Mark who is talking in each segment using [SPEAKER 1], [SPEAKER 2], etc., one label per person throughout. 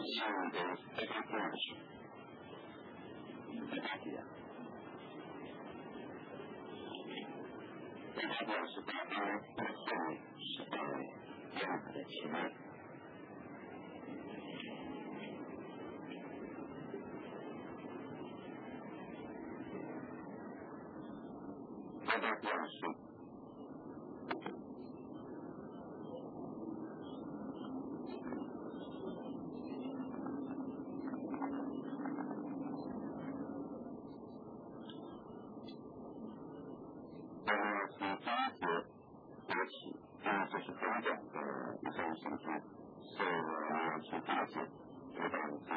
[SPEAKER 1] 像的非常不安全，大家这表示大家背后是带任何的期待。大家表示从第一节说起，这是很短的一段形式，所以我要去第二节直到第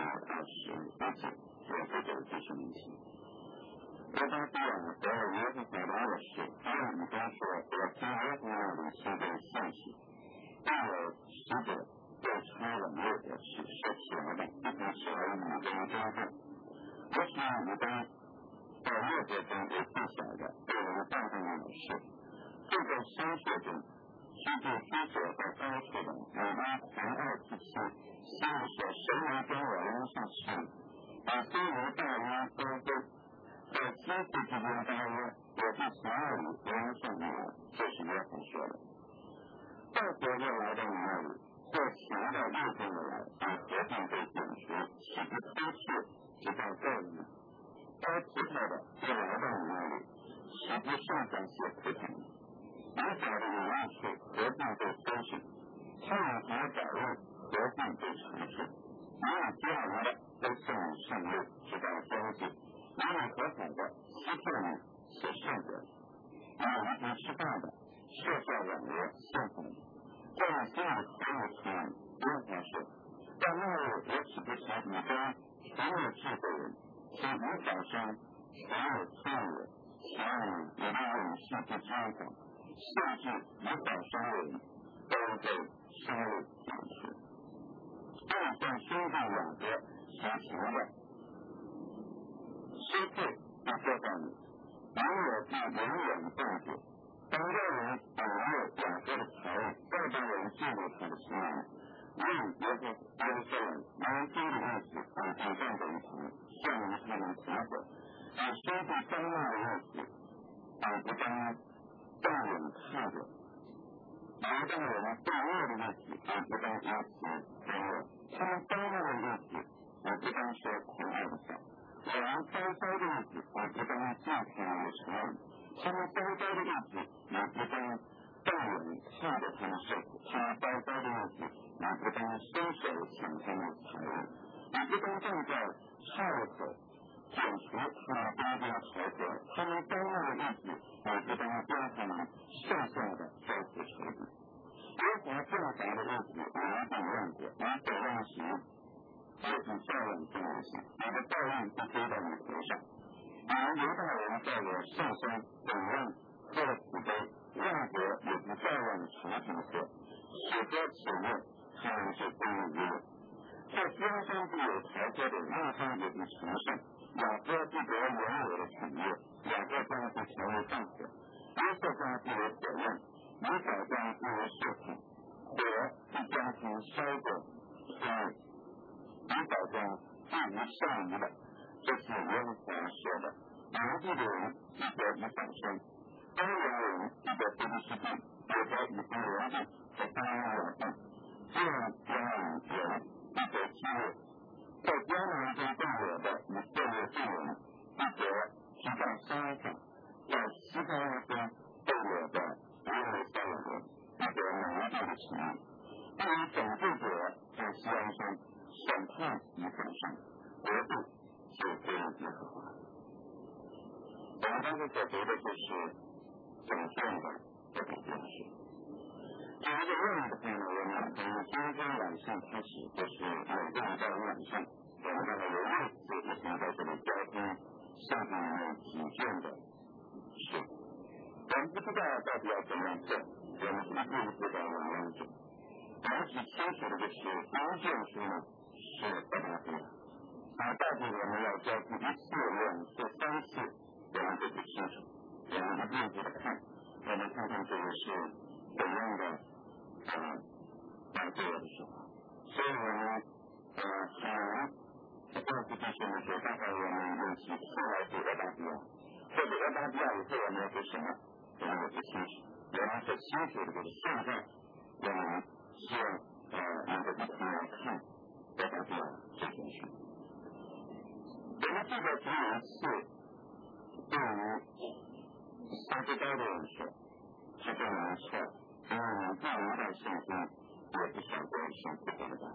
[SPEAKER 1] 25节做这个技术问题。大家知道我也是表达的是，我们刚说我从耶和华里收到信息，但我使者对超网络的是说起来的，一开始我们跟交换，我是牡丹在业界中也不小的对人大众的事，这个商学中是对居者和高处的狂傲之气，希望说神来跟我扔上去，把虽然大约高飞在基础之间大约我对所有人扔上来，这是约翰说的。到国就来到你那里，或强到右边的来，把和平被解除，岂不偷窃，直到够呢？该葡萄的就来到你那里，岂不上将写葡萄呢？你找的有益处，和平被搜寻，他们还找路，和平被尝试，你有第二来的都向你上路，直到交界。你有合法的欺骗你是圣者，你有一同吃饭的设下网络陷害你，这样心里很有出来。约翰说，在那日我岂不从你中全有智慧人，从你早上全有聪明人，强你的勇气不张狂，甚至你早上人都被杀戮讲述。这像兄弟两个相情的失配不说到你，你我必永远断绝。当外人把握两个的财物，外邦人进入他的心灵，用耶和华南京的意思把他放在一旁，向于他们行走，以兄弟相纳的意思，不当大人看着，不当人对恶的意思，不当因此担恶，他们当恶的意思，不当说狂傲的话。我们高高的日子，不当尽情的承认；他们高高的日子，不当大人看着他们受苦；他们高高的日子，不当伸手抢他们的财物；不当站在岔路口剪除他们中间的财vật；他们高傲的日子，不当将他们剩下的交付仇敌。耶和华降罚的日子，我必忘过，你所忘行。就是照样这样行，你的报应不归到你头上。你们犹大人在我上山怎样喝死杯，万国也不照样常常喝，只喝此乐，他们就归于我。在江山必有财喝的，那方也必成圣。雅各必得原有的产业，雅各家必成为大火，约瑟家必有火焰，以扫家必有血炭，火必将他烧过天日。以扫家必无善于的，这是耶和华说的。南地的人必得以扫生，东人的人必得非利士地，也得以色列地和巴勒地，这样迦南人必得基业，在迦南中动我的以色列众人必得提到山上，在西方中动我的耶路撒冷人必得南地的情谊，对于拯救者在西安山审判以本上，国度就归于耶和华。我们刚才所读的就是整卷的这个故事。至于这个任务的话呢，我们从今天晚上开始，就是每个礼拜五晚上，我们大概有6次就从在这里交通下面几卷的书。我们不知道到底要怎么样做，我们一步一步的往往走。我们只清楚的就是第一卷书呢是不大不了，到底我们要交第1次、2次、3次，我们都不清楚。我们一步一步的看，我们看看这个是怎样的这个的时候，所以我们还必须呢，就大概我们用几次来读俄巴底亚，或者俄巴底亚以后我们要读什么，我们也不清楚。我们所清楚的就是现在我们希望能够一同来看俄巴底亚这件事。我们记得只有一次对于撒知道的人说，他对我们说，因为我们不明白圣经，也不晓得圣经的答案。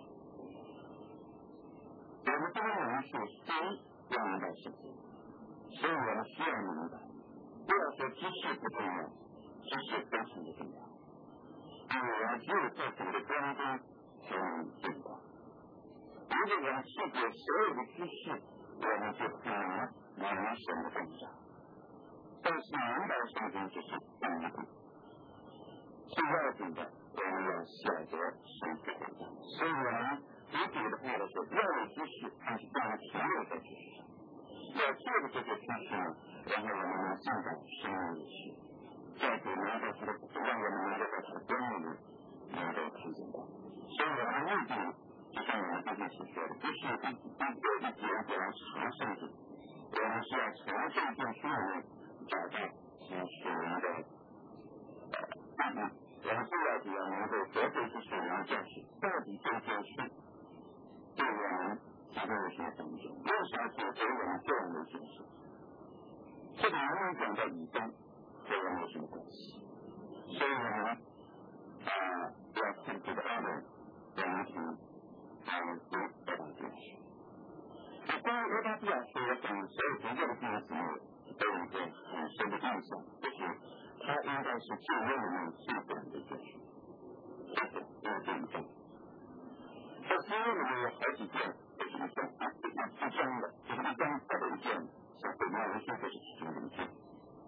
[SPEAKER 1] 我们这个人是非要明白圣经，所以我们需要明白，不要说知识不重要，知识非常的重要。因为我们只有在主的光中才能见光。如果我们世界所有的知识，我们就很难明神的动向。但是明白圣经只是第一步，最要紧的我们要晓得神的动向。所以我们读主的话的时候，要有知识，但是不能停留在知识上。要做的这些知识呢，然后我们能进到生命里去，在主能够他的，让我们能够在他的光里能够看见光。所以我们目的就像我们刚才所说的，不是一节来查圣经，我们是要从这件书里面找到属灵的答案。我们最要紧要能够得对这属灵的教训，到底这件事对我们提供了什么帮助？为啥解决我们这样的一件事？这个能不能讲到以东和我们有什么关系？所以我们要看这个二人，我们从读俄巴底亚书。关于俄巴底亚书，我想所有读过的弟兄姊妹都有一个很深的印象，就是它应该是旧约里面最短的一卷书，最短就是这一章。在新约里面有好几卷，就是一章的，就是一章或者一卷，像北面文书就是其中的一卷。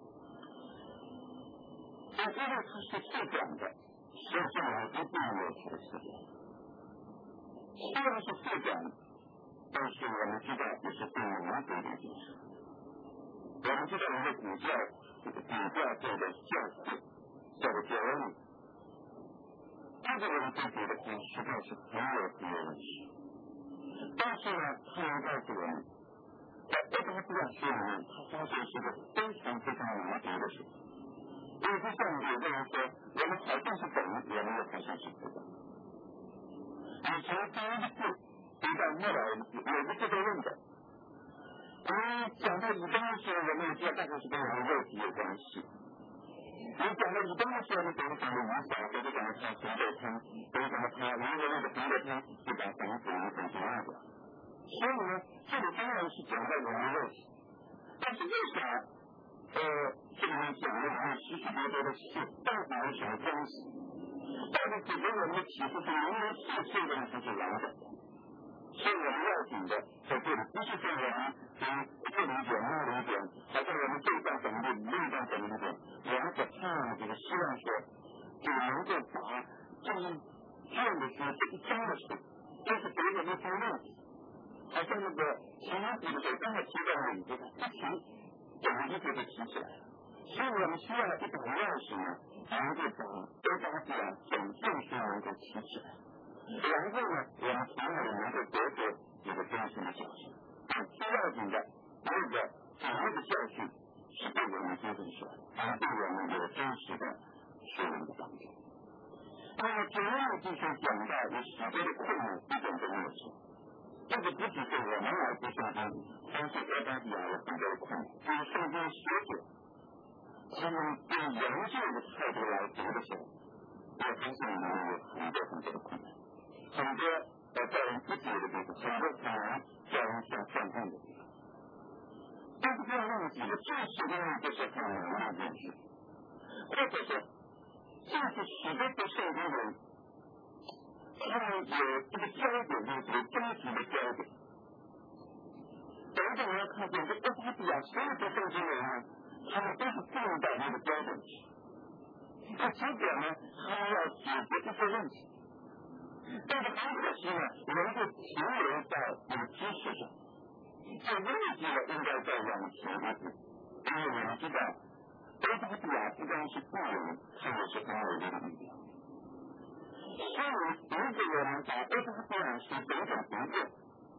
[SPEAKER 1] 但因为它是最短的，所以我们一定有它的特点。虽然是最短，但是我们知道这是对民族的一件事。我们知道一个古教，这个古教做的教会，叫做教会。这个人对主的话实在是很有认识。但是呢，他能告诉我们，在俄巴底亚书里面，他发现是个非常难读的书。因为就像有的人说，我们好像是懂，我们又好像是不懂。你从第一个字读到末了每个字都认得。讲到以东的时候，我们也知道大概是跟我们肉体有关系。你讲到以东的时候，你可能讲到以扫，或者讲到他红豆汤，或者讲到他如果那个红豆汤就把房子很重要的。所以呢，这里当然是讲到我们肉体，但是为啥这里面讲的许许多的事，到底有什么关系？到底给我们的启示是明明是对的，还是完整的？所以我们要紧的在这里不是说我们这里一点那里一点，好像我们这段怎么的，那段怎么的，我们所看的这个希望说，就能够把这样的书这一章的书，就是给我们一方面，好像那个前几个刚才提到的一个不停整个一个就提起来了。所以我们需要一种钥匙呢，能够把俄巴底亚整卷书能够提起来。然后呢，我们才能够得着这个真实的教训。最要紧的那个主要的教训是对我们真正说的，而对我们有真实的属灵的帮助。那么主要就是讲到有许多的困难一点都没有错。这个不只是我们来读圣经，相信俄巴底亚有很多的困难，就是圣经学者他们用研究的态度来读的时候，我相信里面有很多的困难。很多叫人不解的地方，很多可能叫人想反叛的地方。但是不要忘记，这是因为这是很难的一件事，或者是就是许多的圣经人，他们有这个焦点，就是终极的焦点。等等，我要看见这俄巴底亚所有的圣经人呢，他们都是进入到那个焦点去。那结果呢，他们要解决这些问题。但是很可惜呢，人就停留在这个知识上，这忘记了应该再往前一步。因为我们知道，俄巴底亚不光是富人，他也是很有力的力量。所以，如果我们把俄巴底亚书整整读过，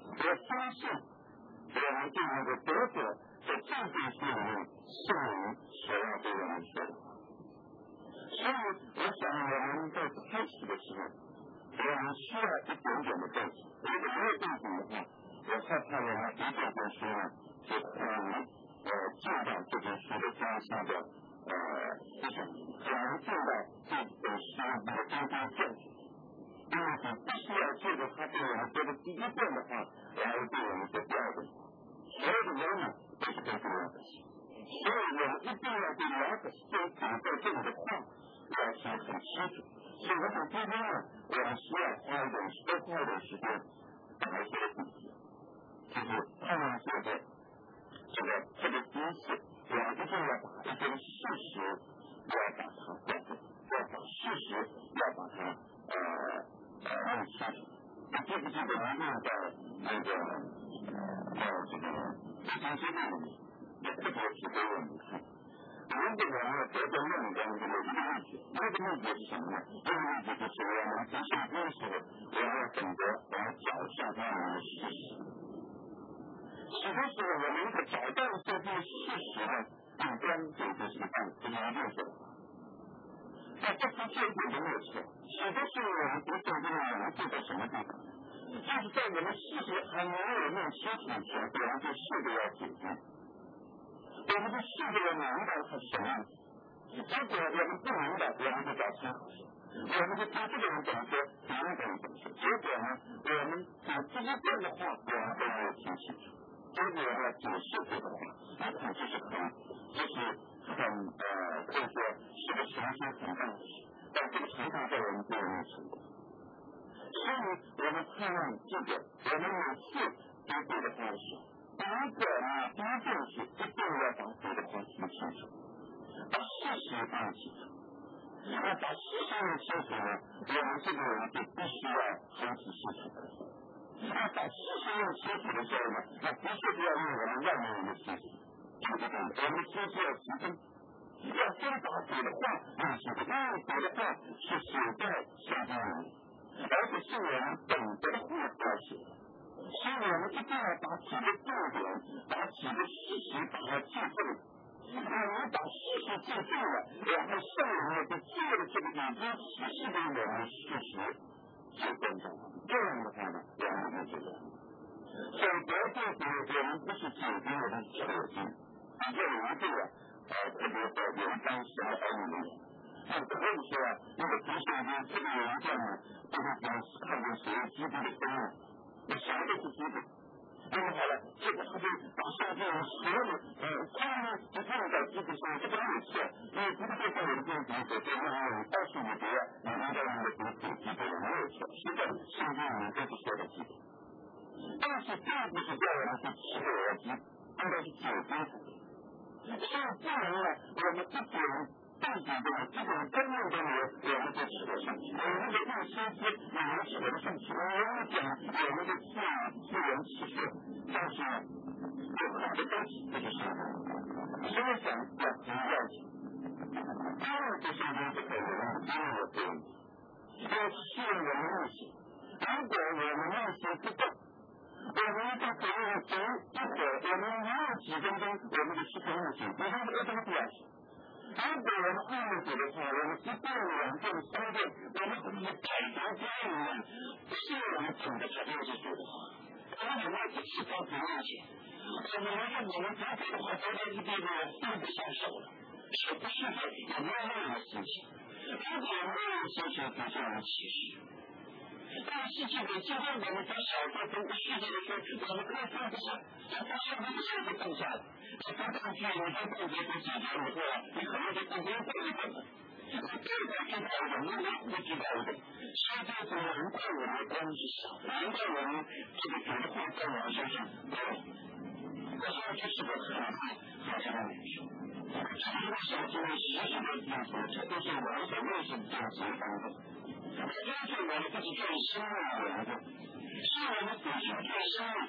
[SPEAKER 1] 我相信我们就能够得着在这件事里面圣灵所要对我们说的话。所以我想我们在开始的时候，我们需要一点点的背景，如果没有背景的话，我害怕我们一本书呢就可能进到这本书的中心的思想，可能进到这本书的中间见识。因为你必须要借着他对我们说的第一遍的话来对我们说第二遍。所有的人呢都是跟这个的事，所以我们一定要对两个先在这里的话要说很清楚。所以我想今天呢，我们需要花一点时间来说的主题，就是看看这个第一次，我们一定要把一些事实要把它标准，要把事实要把它弄清楚。你记不记得我们在那个这个非常经历里面，也特别提给我们看。如果我们得到梦中的一个秘诀，那个秘诀是什么呢？这个秘诀就是我们在上班的时候，我们要懂得我们脚下的事实。许多时候，我们如果找到这些事实呢，按标准就是按这个认识的话，那这是确定的没有错。许多时候我们读圣经呢，我们记在什么地方？就是在我们事实还没有弄清楚前，我们就试着要解决。我们就试着要明白它是什么样子。结果我们不明白，我们就找参考书，我们就听这个人怎么说，别人怎么说。结果呢，我们把第一遍的话我们都没有听清楚。结果呢，解释这个话，那看就是可以说是个成绩很大的事，但这个成绩在我们并没有成功。所以我们盼望这个，我们每次读这个话的时候，第一个呢，第一件事一定要把这个话听清楚，把事实弄清楚。那把事实弄清楚呢，我们这个人就必须要分析事实的。那把事实弄清楚的时候呢，那不是要用我们外面人的知识，对不对？我们的知识要提升，要先把主的话弄清楚，因为主的话是写在圣经里，而且是我们懂得的话而写的。所以我们一定要把几个重点，把几个事实把它记住。我们把事实记住了，然后圣灵呢就借着这个已经启示给我们的事实就跟着我们。这样的话呢，我们就这样。所以得救主，我们不是解决我们的恶心，这有一个特别在人当时的儿女里面。那可以说那个读圣经这个人呢，就是讲看见所有基督的生命。我想的是基督，那么好了，结果他就把圣经所有的他们就用在基督上，这个没有错，因为基督在我们中间所做的任务，告诉你不要你应该用的基督基督没有错，是的，圣经里面都是说的基督，但是并不是叫我们去吃逻辑，应该是解经才对。所以不能呢，我们一点背景的这种根本的理由，我们就吃得上去。我们的更清晰，我们吃得上去。我们讲我们的自然气血，但是呢，有很多东西这就是圣经。所以讲要很要紧。当然这圣经是给我们今日的对应，要适应我们内心。如果我们内心不动，我们在给我们走一会儿，我们没有几分钟，我们就失去内心，我们这个东西要紧。如果我们爱主的话，我们一遍两遍三遍，我们可以百条经文，不是我们总的才认识主的话，我们有没有去吃高不认识？我们说我们读主的话，读到一遍呢，放不下手了，是不是的？有没有那样的心情？如果没有心情，就这样启示。但是这个今天我们在小学中的世界的时候，我们可以放不下，但是放不下就放下了。这放上去，你在半节都解决以后，你可能就不能放一放了。这个知道一点，我们不知道一点。实际上，难怪我们关系少，难怪我们这个觉得会在我们身上多。我现在就是个很强的女生。其实小学时时的样子，这都是我所认识的这样子的方法。根据我们自己最深入的研究，是我们自己最深入，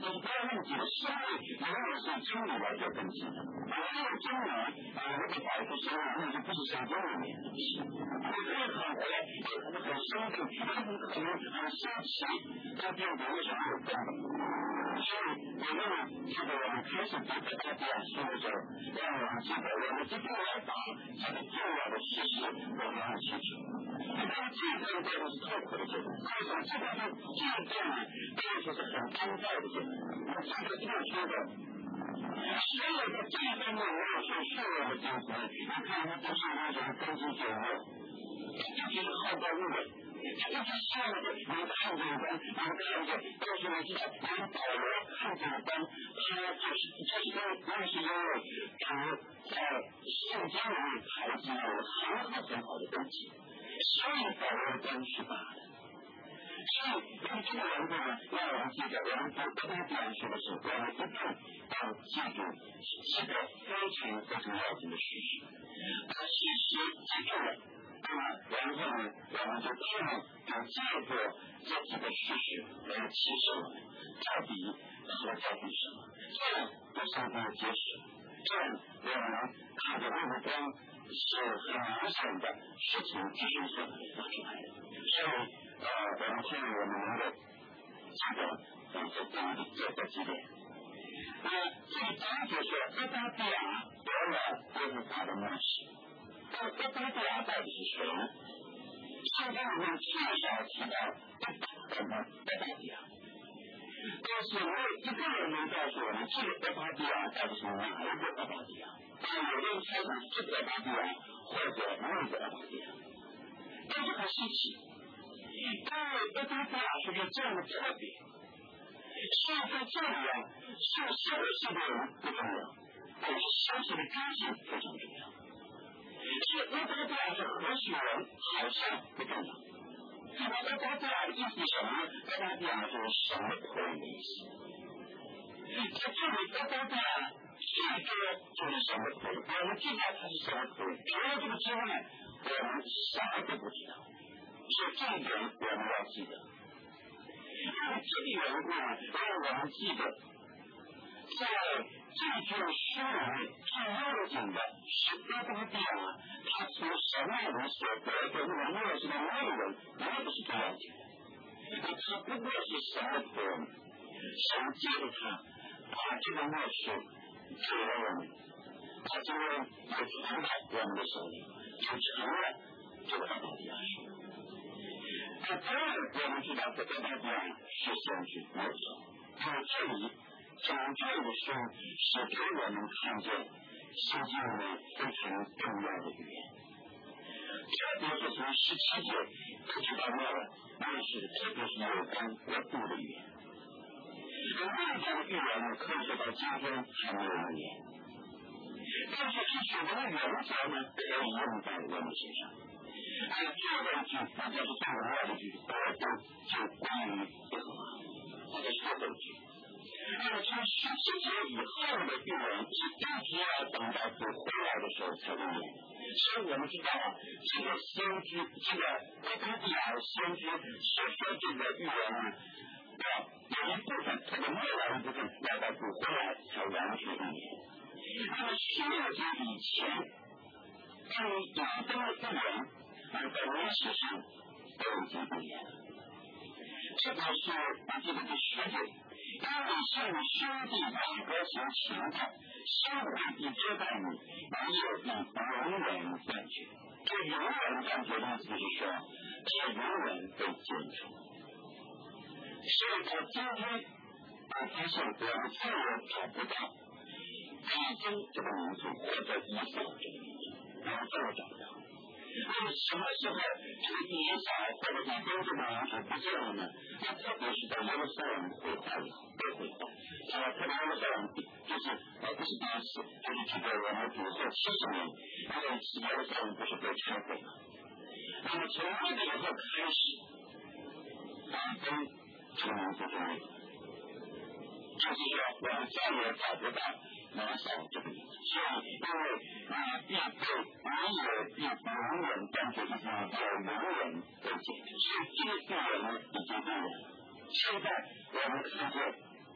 [SPEAKER 1] 但是不要忘记了，社会永远是真理来做根基的。没有真理，我们保护生命，那就不是圣经里面的东西。你可以很活，也可能很生病，也可能很生气，但并不是什么有根本。所以，我们这个我们开始对大家说的时候，让我们记得我们一定要把这个重要的事实我们要记住。当这段过程是痛苦的阶段，为什么这段这段呢？当然就是很安泰的阶段。我这个这样说的。所有的这一方面没有受训练的精神，你看他不是那种根基久弱，尤其是好高骛远，他一直希望着能看见光，能看见，但是呢，能保罗看见光，他就是因为主在圣经里面还是有很好的根基，所以保罗的光是大的。所以，这个人呢，让我们记得，我们在跟他表示的时候，我们一定要记住这个非常要紧的事实。把事实记住了，那么，然后呢，我们就希望要借助这几个事实来启示我们到底和到底什么，这样对上帝的揭示，这样我们看着那个光是很明显的事情继续所发出来的。所以，我们希望我们能够记得这个几点。那这个章节说，哥巴比亚得了耶和华的默示。哥巴比亚到底是谁呢？圣经里面至少提到哥巴比亚，但是没有一个人能告诉我们这个哥巴比亚到底是哪一个哥巴比亚。有人猜想是哥巴比亚或者另一个哥巴比亚，但是很稀奇。因为哥巴比亚是个这样的特别，所以在这里是相信的人不重要，但是相信的根基非常重要。所以哥巴比亚是何许人，好像不重要。那么哥巴比亚的意思是什么呢？哥巴比亚就是神的仆人的意思。在这里哥巴比亚最多就是神的仆人，我们知道他是神的仆人，除了这个之外，我们啥都不知道。所以这一点我们要记得，因为这个缘故让我们记得，在这卷书里面最要紧的是哥巴比亚他从神那里所得的那个默示的内容，那不是最要紧的，他不过是神的仆人，神借着他把这个默示给了我们，他今天也传到我们的手里，就成了这个哥巴比亚书。当然，我们知道这哥巴比亚是先知没有错，因为这里整卷的书是给我们看见圣经里面非常重要的语言，特别是从17节一直到末了，那是特别是有关国度的语言。而那样的语言呢，可以说到今天还没有人言，但是是什么原则呢？可以用在我们身上。最后一句，那就是最重要的一句，国度就归于耶和华，这是最后一句。那么从17节以后的预言是一直要等到主回来的时候才会演。所以我们知道这个先知，这个哥巴比亚的先知所说这个预言呢，有一部分，这个末来一部分要到主回来才完全预言。那么16节以前，关于亚当的预言，而在历史上都已经预言了。这表示我记得第10节，因为向兄弟雅各行强盗，相互必遮盖你，你有必永远断绝。这永远断绝的意思是说，这永远被剪除。所以到今天，我发现我们再也找不到以东这个民族或者以扫这个民族，我们再也找不到。那么什么时候这个以扫或者以东这个民族不见了呢？那特别是在耶路撒冷毁坏以后，被毁坏。特别耶路撒冷就是不是第一次，就是指的我们主后70年，因为耶路撒冷不是被拆毁了。那么从那个时候开始，以东这个民族就没有了。就是说，我们再也找不到以扫这个名字，所以因为必被永远断绝，就是要永远被解除，所以这个预言呢已经预言了。现在我们看见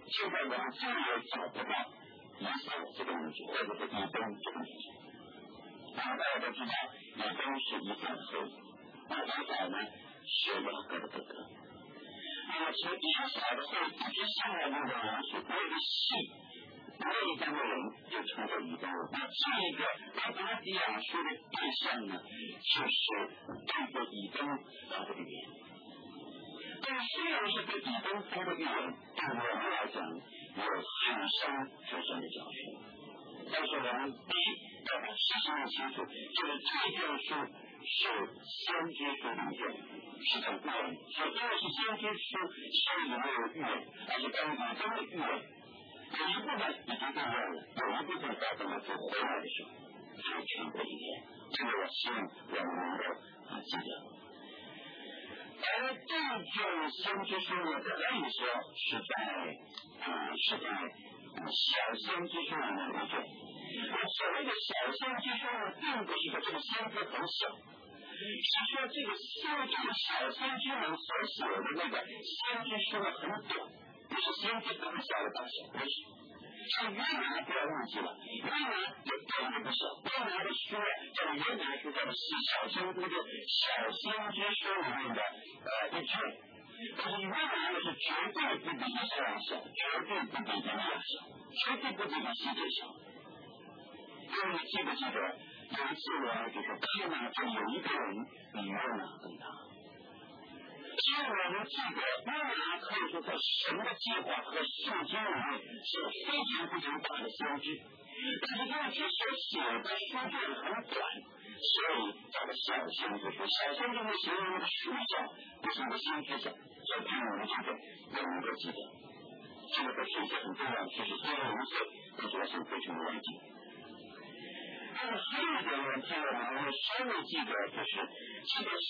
[SPEAKER 1] 现在我们再也找不到以色这个民族，或者是以东这个民族。大家都知道，以东是以色的后裔，以扫呢是雅各的哥哥。从以扫的后裔一直下来那个人数，那个系，那一帮的人就成为以东。那这个亚巴底亚说的对象呢，就是这个以东他的语言。但虽然是对以东发的预言，对我们来讲有很深出生的教训，但是我们必须要把事情弄清楚，就是这卷书是先知书里面是讲预言，所以因为是先知书，所以没有预言，而是关于以东的预言。有一部分已经应验了，有一部分在等到主回来的时候才全部应验。这个我希望我们能够记得。而这种先知书呢，可以说是在小先知书里面的一种。所谓的小先知书呢，并不是说这个先知很小，是说这个小先知们所写的那个先知书呢很短，不是先知大小的大小，不是。像约拿不要忘记了，约拿也短的不少，约拿的书叫约拿书，叫小先知的小先知书里面的一卷，但是约拿的是绝对不比以赛亚小，绝对不比以利亚小，绝对不比以西结小。各位记不记得有一次我就说看到这有一个人比约拿更大。所以我们记得约拿可以说在神的计划和圣经里面是非常大的先知，但是因为他所写的书卷很短，所以叫做小先知书。小先知的形容那个书小，不是那个先知小，所以看我们这个我们都记得，这个是一些很重要的知识。虽然我们是我想非常了解。还有一点呢，朋友们稍微记得就是这个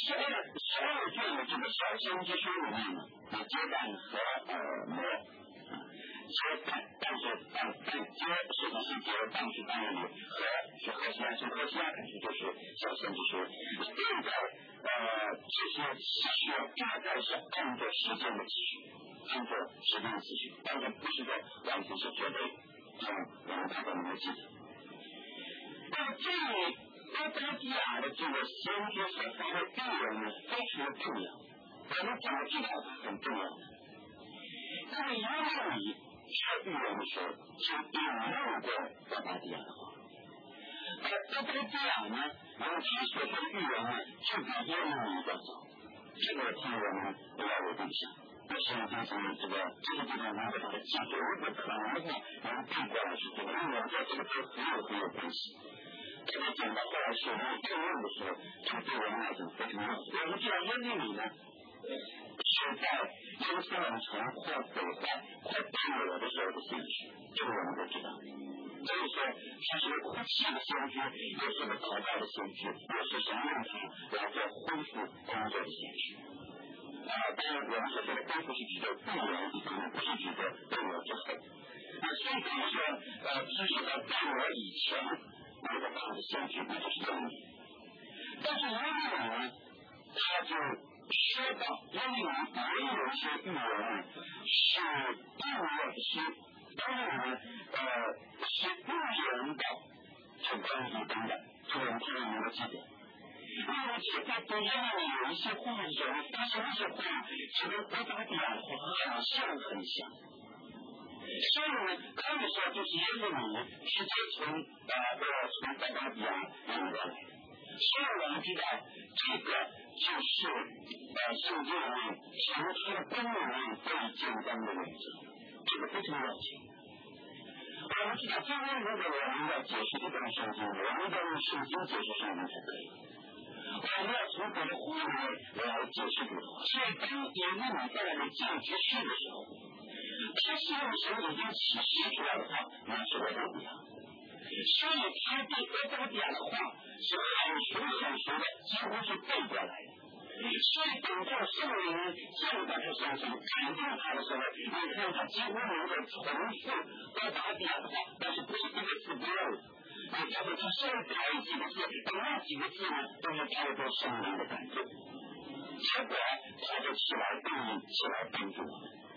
[SPEAKER 1] 12卷的这个小先知书里面呢，结伴和摩结伴，但是结实际是结伴是单语，和是和西亚，是和西亚感觉就是小先知书。现在这些次序大概是按照时间的次序，按照时间的次序，但是不是说完全是绝对，我们大家能够记得。那这里阿巴基亚的这个先知所发的预言呢，非常的重要。我们怎么知道它很重要呢？在约翰里说预言的时候，就引用过阿巴基亚的话。而阿巴基亚呢，然后他所说的预言呢，就比约翰里要早。这个朋友们不要有印象。我希望大家这个地方能够把它记住，如果可能的话，我们看过来是这个，因为我在这个都很有关系。这个讲到后来是应用的时候，它对我们来讲非常重要。我们知道耶利米呢，是在耶路撒冷城快毁坏、快败落的时候的先知，这个我们都知道。所以说，他是个哭泣的先知，也是个祷告的先知，也是神用他来做恢复工作的先知。当然，我们所说的恢复是指的复原以前，不是指的败落之后。所以可以说，其实在败落以前，那个大的先知那就是耶利米。但是耶利米呢，他就说到耶利米也有一些预言呢，是预言当然呢，是预言的，是关于当的，这个我们听能够记得。而且在对耶利米有一些话的时候，发现那些话就跟阿巴底亚的话好像很像。所以呢，可以说就是耶利米直接从阿巴底亚引过来的。所以我们知道这个就是圣经里面从它的根里面最简单的原则，这个非常了解。我们知道今天如果我们要解释这段圣经，我们要用圣经解释圣经才可以。我们要从这个话来解释这个话。所以当耶利米在那里讲知识的时候，他希望神已经启示出来的话，那是我不要。所以他对阿巴底亚的话是很熟的，几乎是背过来的。所以等到圣灵降到他身上，感动他的时候，你看他几乎能够重复阿巴底亚的话，但是不是一个字不漏的。你看到他稍微改几个字，那几个字呢，都是超过圣灵的感动。结果他就起来帮助我们。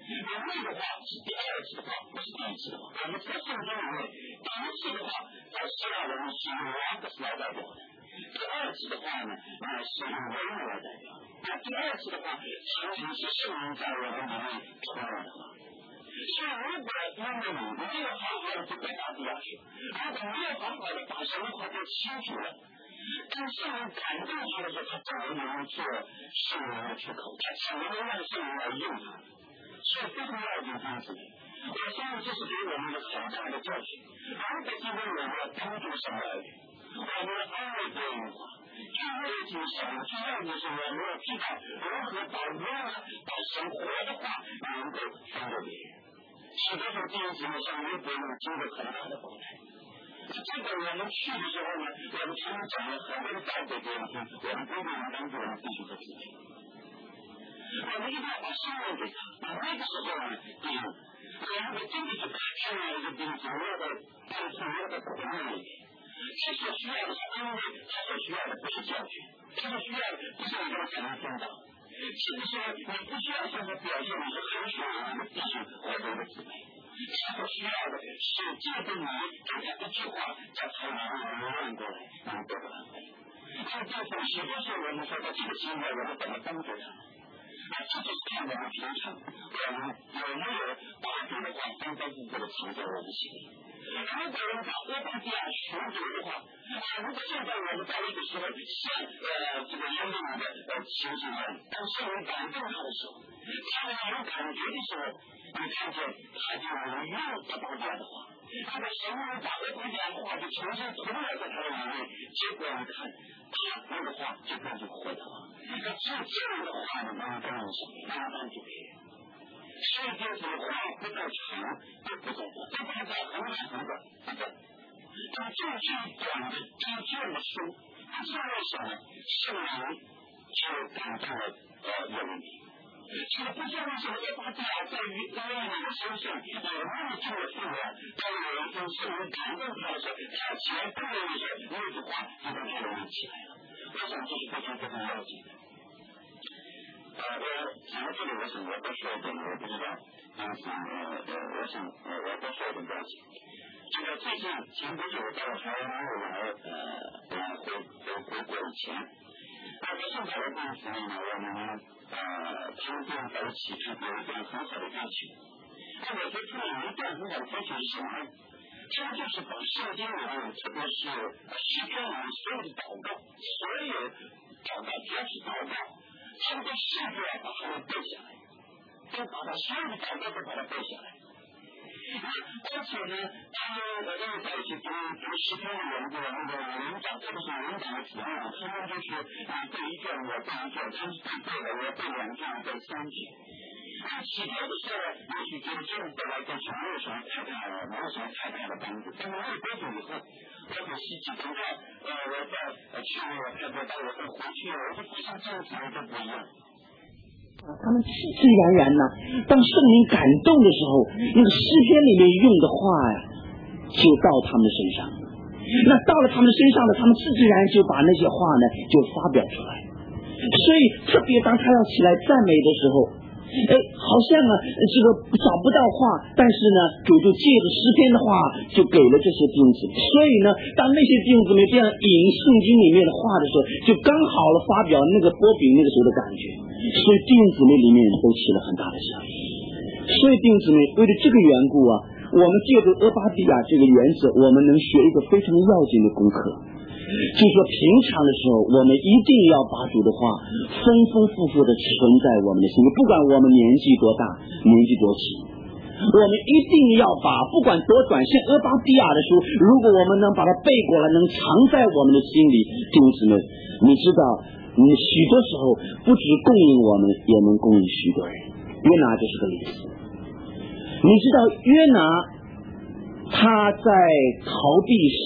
[SPEAKER 1] 那个话是第二次的话，不是第一次的话。我们在圣经里面，第一次的话在希腊文是用 logos 来代表的，第二次的话呢，是用 rhema 来代表的。那第二次的话，常常是圣灵在我们里面传染的话。所以如果因为你没有好好的去表达第二句，如果没有好好的把神的话给清楚了，当圣灵感动他的时候，他怎么能做圣灵的出口？他怎么能让圣灵来用他？所以非常要紧这样子的。我相信这是给我们一个很大的教训。如果今天我们要帮助神的儿女，我们要安慰别人的话，去为主想去让的是我们要知道如何把温暖、把神活的话能够传给别人。许多时候弟兄姊妹像微博呢，经过很大的帮助。这个我们去的时候呢，我们常常讲了很多的道给别人听，我们不会帮助我们弟兄和姊妹。我们一定要把生命给他，那个时候呢，我们真的是看到一个弟兄所谓的在所谓的苦难里面，他所需要的是安慰，他所需要的不是教训，他所需要的不是你这个才能分享。是不是你不需要向他表现你是很属于你的弟兄或者的姊妹？他所需要的是借着你给他一句话，叫他能让过来，能得到安慰。那这种许多时候我们说的这个机会，我们怎么帮助他？这就是看我们平常我们有没有把主的话放在自己的情在我们心里。如果我们把阿巴第亚寻求的话，如果现在我们在一个时候像这个耶利米的情形上，当圣灵感动他的时候，他有感觉的时候，你看见他就能用阿巴第亚的话，他的神能把阿巴第亚的话就重新存在在他的里面，结果你看他那个话就变成活的话，那这样的话呢，能帮助什么？能帮助别人。世界上话不够长，就不够多，这大家很长的，他就是讲的这样的书，他是为什么圣灵就感动了耶利米？这不是为什么阿巴第亚在于耶利米的身上有那么重的分量，当有一天圣灵感动他的时候，他起来动的时候，那句话就把他容易起来了。我想这是非常非常要紧的。我讲到这里，我想我多说一点，我不知道，我想我多说一点东西。这个最近前不久到台湾回国以前，在上海的电视里呢，我们常常在一起看有一段很好的歌曲。那我觉得这有一段很好的歌曲是什么呢？它就是把圣经里面，特别是诗篇里面所有的祷告，所有祷告只要是祷告。他们都试着把它们背下来，就把它所有的祷告都把它背下来。而且呢，他们在一起读诗篇的人的那个领长，特别是领长的子女，他们就是你背一卷，我背一卷，他是背的，我背2卷，我背3卷。起头的时候，也许觉得这样子来讲是没有什么太大的帮助，但是没有多久以后，我很稀奇，等到我在去泰国到我再回去，我就发现这样子都不一样。
[SPEAKER 2] 他们自自然然呢，当圣灵感动的时候，那个诗篇里面用的话呀，就到他们身上。那到了他们身上呢，他们自自然就把那些话呢就发表出来。所以特别当他要起来赞美的时候，好像呢这个找不到话，但是呢主就借着诗篇的话就给了这些弟兄姊妹。所以呢，当那些弟兄姊妹这样引圣经里面的话的时候，就刚好了发表那个波比那个时候的感觉。所以弟兄姊妹里面都起了很大的效益。所以弟兄姊妹为了这个缘故啊，我们借着阿巴第亚这个原则，我们能学一个非常要紧的功课，就是说平常的时候我们一定要把主的话丰丰富富的存在我们的心里，不管我们年纪多大年纪多轻，我们一定要把不管多短，像阿巴第亚的书，如果我们能把它背过来，能藏在我们的心里，弟兄姊妹你知道许多时候不只供应我们，也能供应许多人。约拿就是个例子。你知道约拿他在逃避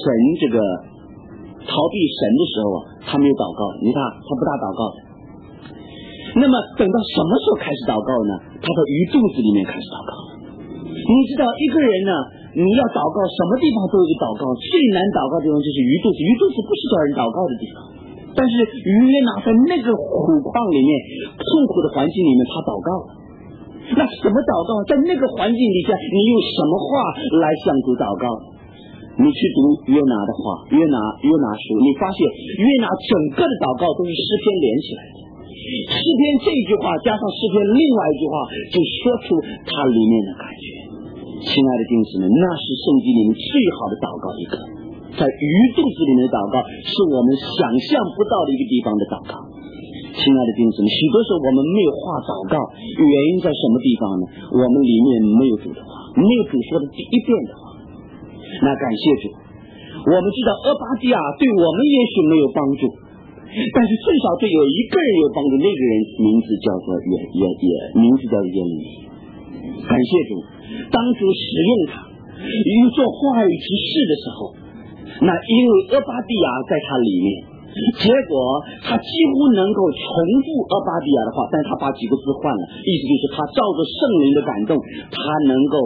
[SPEAKER 2] 神的时候啊，他没有祷告，你看他不大祷告的。那么等到什么时候开始祷告呢？他到鱼肚子里面开始祷告。你知道一个人呢，你要祷告什么地方都有祷告，最难祷告的地方就是鱼肚子。鱼肚子不是找人祷告的地方，但是约拿在那个苦况里面痛苦的环境里面他祷告了。 那什么祷告？在那个环境底下，你用什么话来向主祷告？你去读约拿的话，约拿书，你发现约拿整个的祷告都是诗篇连起来的。诗篇这句话加上诗篇另外一句话，就说出它里面的感觉。亲爱的弟兄姊妹，那是圣经里面最好的祷告一个，在鱼肚子里面的祷告是我们想象不到的一个地方的祷告。亲爱的弟兄姊妹，许多时候我们没有话祷告，原因在什么地方呢？我们里面没有主的话，没有主说的第一遍的话。那感谢主，我们知道俄巴底亚对我们也许没有帮助，但是至少对有一个人有帮助，那个人名字叫做耶利米。感谢主，当主使用他做话语之事的时候，那因为俄巴底亚在他里面，结果他几乎能够重复俄巴底亚的话，但是他把几个字换了，意思就是他照着圣灵的感动，他能够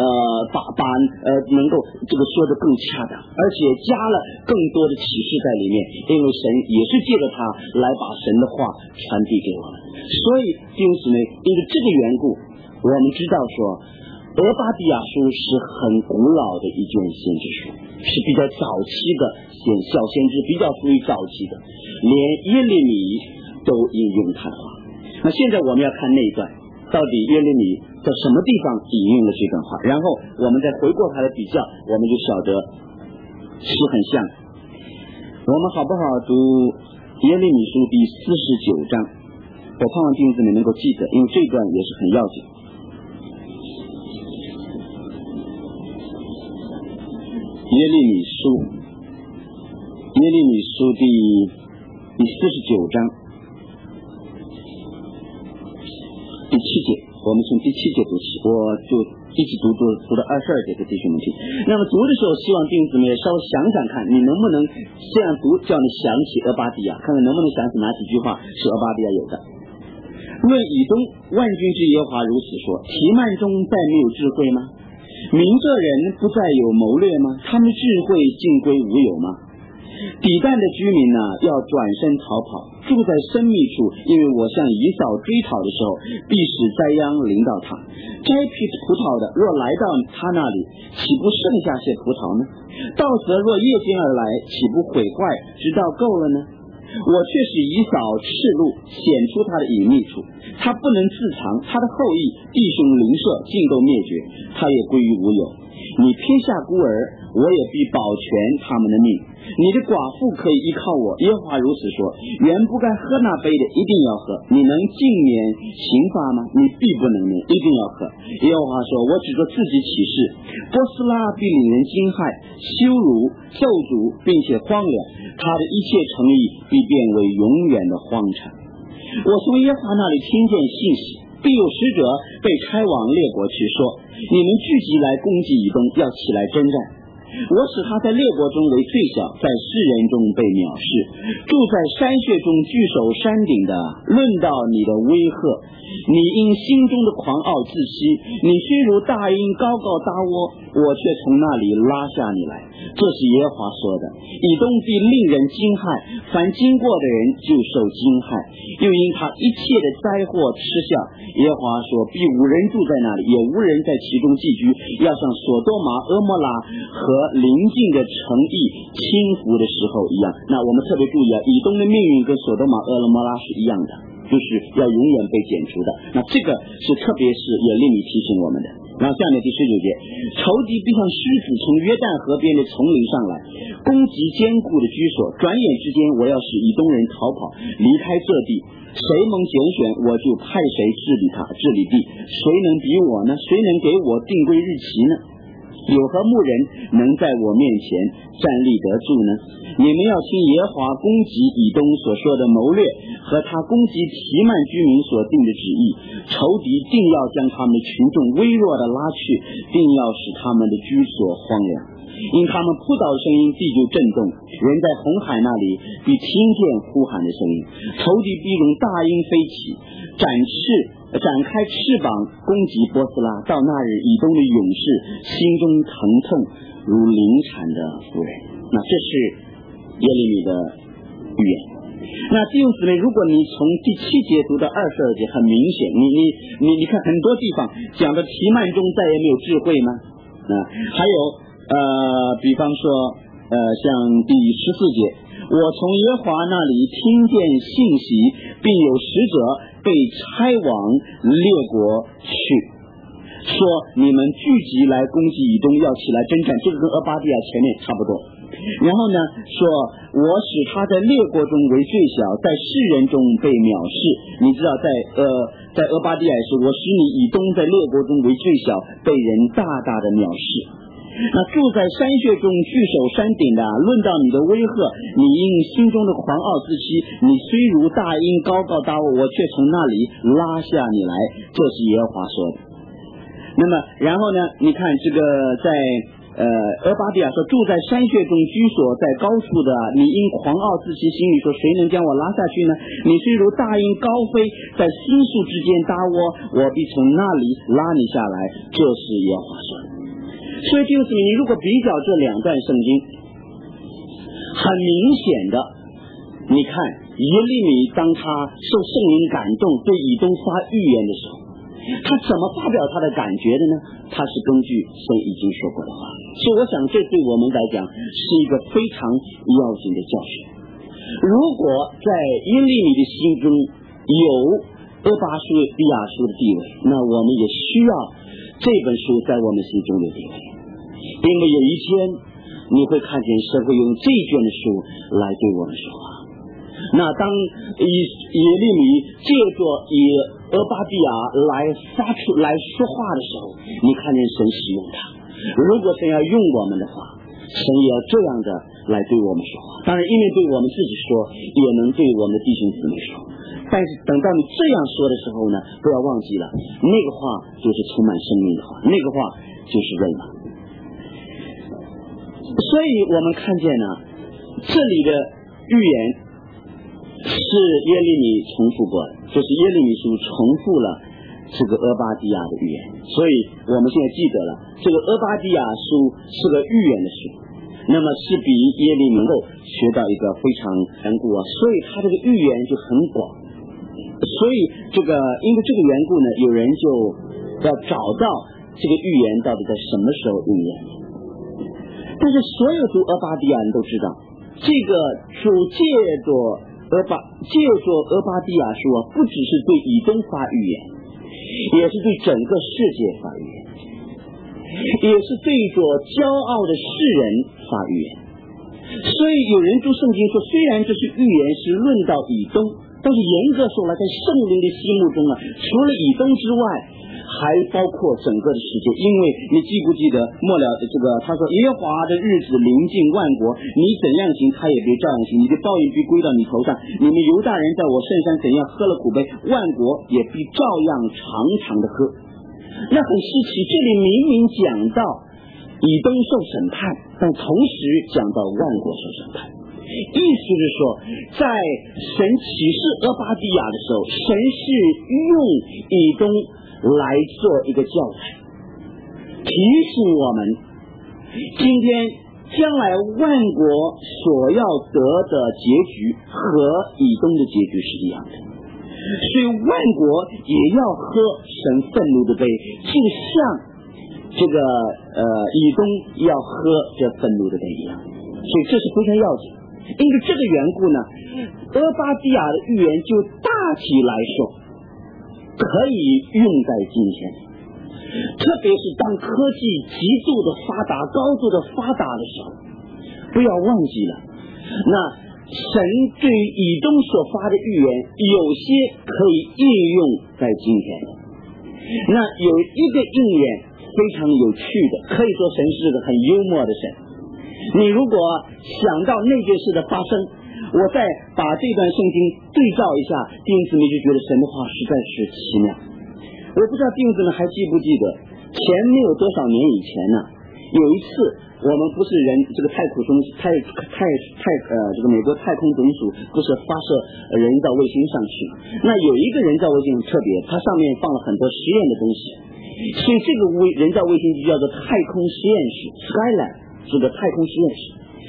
[SPEAKER 2] 能够这个说的更恰当，而且加了更多的启示在里面，因为神也是借着他来把神的话传递给我们。所以弟兄姊妹，因为这个缘故，我们知道说俄巴底亚书是很古老的一卷先知书，是比较早期的小先知，比较属于早期的，连耶利米都引用他的话。那现在我们要看那一段，到底耶利米在什么地方引用了这段话，然后我们再回过头来比较，我们就晓得是很像。我们好不好读耶利米书第49章？我盼望弟兄姊妹能够记得，因为这段也是很要紧。耶利米书第49章第7节，我们从第7节读起，我就一直读到22节给弟兄们听。那么读的时候，希望弟兄姊妹稍微想想看，你能不能这样读，叫你想起俄巴底亚，看看能不能想起哪几句话是俄巴底亚有的。论以东，万军之耶和华如此说：提幔中再没有智慧吗？明这人不再有谋略吗？他们智慧尽归无有吗？底但的居民呢，要转身逃跑，住在深密处，因为我向以扫追讨的时候，必使灾殃临到他。摘批葡萄的若来到他那里，岂不剩下些葡萄呢？盗贼若夜间而来，岂不毁坏直到够了呢？我却使以扫赤露，显出他的隐秘处，他不能自藏，他的后裔弟兄邻舍尽都灭绝，他也归于无有。你撇下孤儿，我也必保全他们的命。你的寡妇可以依靠我，耶和华如此说：原不该喝那杯的，一定要喝。你能尽免刑罚吗？你必不能免，一定要喝。耶和华说：我指着自己起誓，波斯拉必令人惊骇、羞辱、咒诅，并且荒凉，他的一切诚意必变为永远的荒场。我从耶和华那里听见信息，必有使者被差往列国去，说：你们聚集来攻击以东，要起来征战。我使他在列国中为最小，在世人中被藐视，住在山穴中，据守山顶的。论到你的威吓，你因心中的狂傲自欺，你虽如大鹰高高搭窝，我却从那里拉下你来。这是耶和华说的。以东必令人惊骇，凡经过的人就受惊骇，又因他一切的灾祸嗤笑。耶和华说：必无人住在那里，也无人在其中寄居，要像所多玛、俄摩拉和邻近的城邑倾覆的时候一样。那我们特别注意啊，以东的命运跟所多玛、俄摩拉是一样的，就是要永远被剪除的。那这个是特别是也令你提醒我们的。然后下面第19节，仇敌必像狮子从约旦河边的丛林上来，攻击坚固的居所。转眼之间，我要使以东人逃跑，离开这地。谁蒙拣选，我就派谁治理地。谁能比我呢？谁能给我定规日期呢？有何牧人能在我面前站立得住呢？你们要听耶和华攻击以东所说的谋略，和他攻击提幔居民所定的旨意。仇敌定要将他们的群众微弱的拉去，定要使他们的居所荒凉。因他们扑倒的声音，地就震动，人在红海那里必听见呼喊的声音。仇敌必如大鹰飞起，展开翅膀攻击波斯拉。到那日，以东的勇士心中疼痛如临产的妇人。那这是耶利米的预言。 那弟兄姊妹，如果你从第7节读到22节，很明显，你看很多地方讲的提幔中再也没有智慧吗？还有比方说像第14节，我从耶和华那里听见信息，并有使者被差往列国去，说你们聚集来攻击以东，要起来征战。这个跟俄巴底亚前面差不多。然后呢，说我使他在列国中为最小，在世人中被藐视。你知道在俄巴底亚是我使你以东在列国中为最小，被人大大的藐视。那住在山穴中据守山顶的，论到你的威吓，你因心中的狂傲自欺，你虽如大鹰高高搭我，我却从那里拉下你来。这是耶和华说的。那么然后呢，你看这个在俄巴底亚说，住在山穴中居所在高处的，你因狂傲自欺，心里说谁能将我拉下去呢？你虽如大鹰高飞，在星宿之间搭窝，我必从那里拉你下来。这是耶和华说的。所以就是你如果比较这2段圣经，很明显的，你看耶利米当他受圣灵感动对以东发预言的时候，他怎么发表他的感觉的呢？他是根据神已经说过的话。所以我想这对我们来讲是一个非常要紧的教训。如果在耶利米的心中有俄巴书比亚书的地位，那我们也需要这本书在我们心中的地位，因为有一天你会看见神会用这卷的书来对我们说话。那当耶利米借着以俄巴底亚来发出来说话的时候，你看见神使用他。如果神要用我们的话，神也要这样的来对我们说话。当然因为对我们自己说，也能对我们的弟兄姊妹说。但是等到你这样说的时候呢，不要忘记了，那个话就是充满生命的话，那个话就是人了。所以我们看见呢，这里的预言是耶利米重复过的，就是耶利米书重复了这个俄巴底亚的预言。所以我们现在记得了，这个俄巴底亚书是个预言的书，那么是比耶利米能够学到一个非常缘故啊，所以他这个预言就很广。所以因为这个缘故呢，有人就要找到这个预言到底在什么时候应验。但是所有读俄巴底亚人都知道，这个主借着俄巴底亚书啊，不只是对以东发预言，也是对整个世界发预言，也是对着骄傲的世人发预言。所以有人读圣经说，虽然这是预言是论到以东，但是严格说来，在圣灵的心目中啊，除了以东之外，还包括整个的世界。因为你记不记得末了的这个，他说耶和华的日子临近万国，你怎样行，他也别照样行，你的报应必归到你头上。你们犹大人在我圣山怎样喝了苦杯，万国也必照样常常的喝。那很稀奇，这里明明讲到以东受审判，但同时讲到万国受审判。意思是说，在神启示俄巴底亚的时候，神是用以东来做一个教材，提醒我们今天将来万国所要得的结局和以东的结局是一样的，所以万国也要喝神愤怒的杯，就像这个以东要喝这愤怒的杯一样。所以这是非常要紧。因为这个缘故呢，俄巴底亚的预言就大体来说可以用在今天，特别是当科技极度的发达、高度的发达的时候，不要忘记了，那神对于以东所发的预言有些可以应用在今天。那有一个应验非常有趣的，可以说神是个很幽默的神。你如果想到那件事的发生，我再把这段圣经对照一下，弟兄姊妹就觉得神的话实在是奇妙。我不知道弟兄姊妹还记不记得，前没有多少年以前呢，有一次我们不是这个这个美国太空总署不是发射人造卫星上去，那有一个人造卫星特别，它上面放了很多实验的东西，所以这个人造卫星就叫做太空实验室 Skylab，这个太空实验室。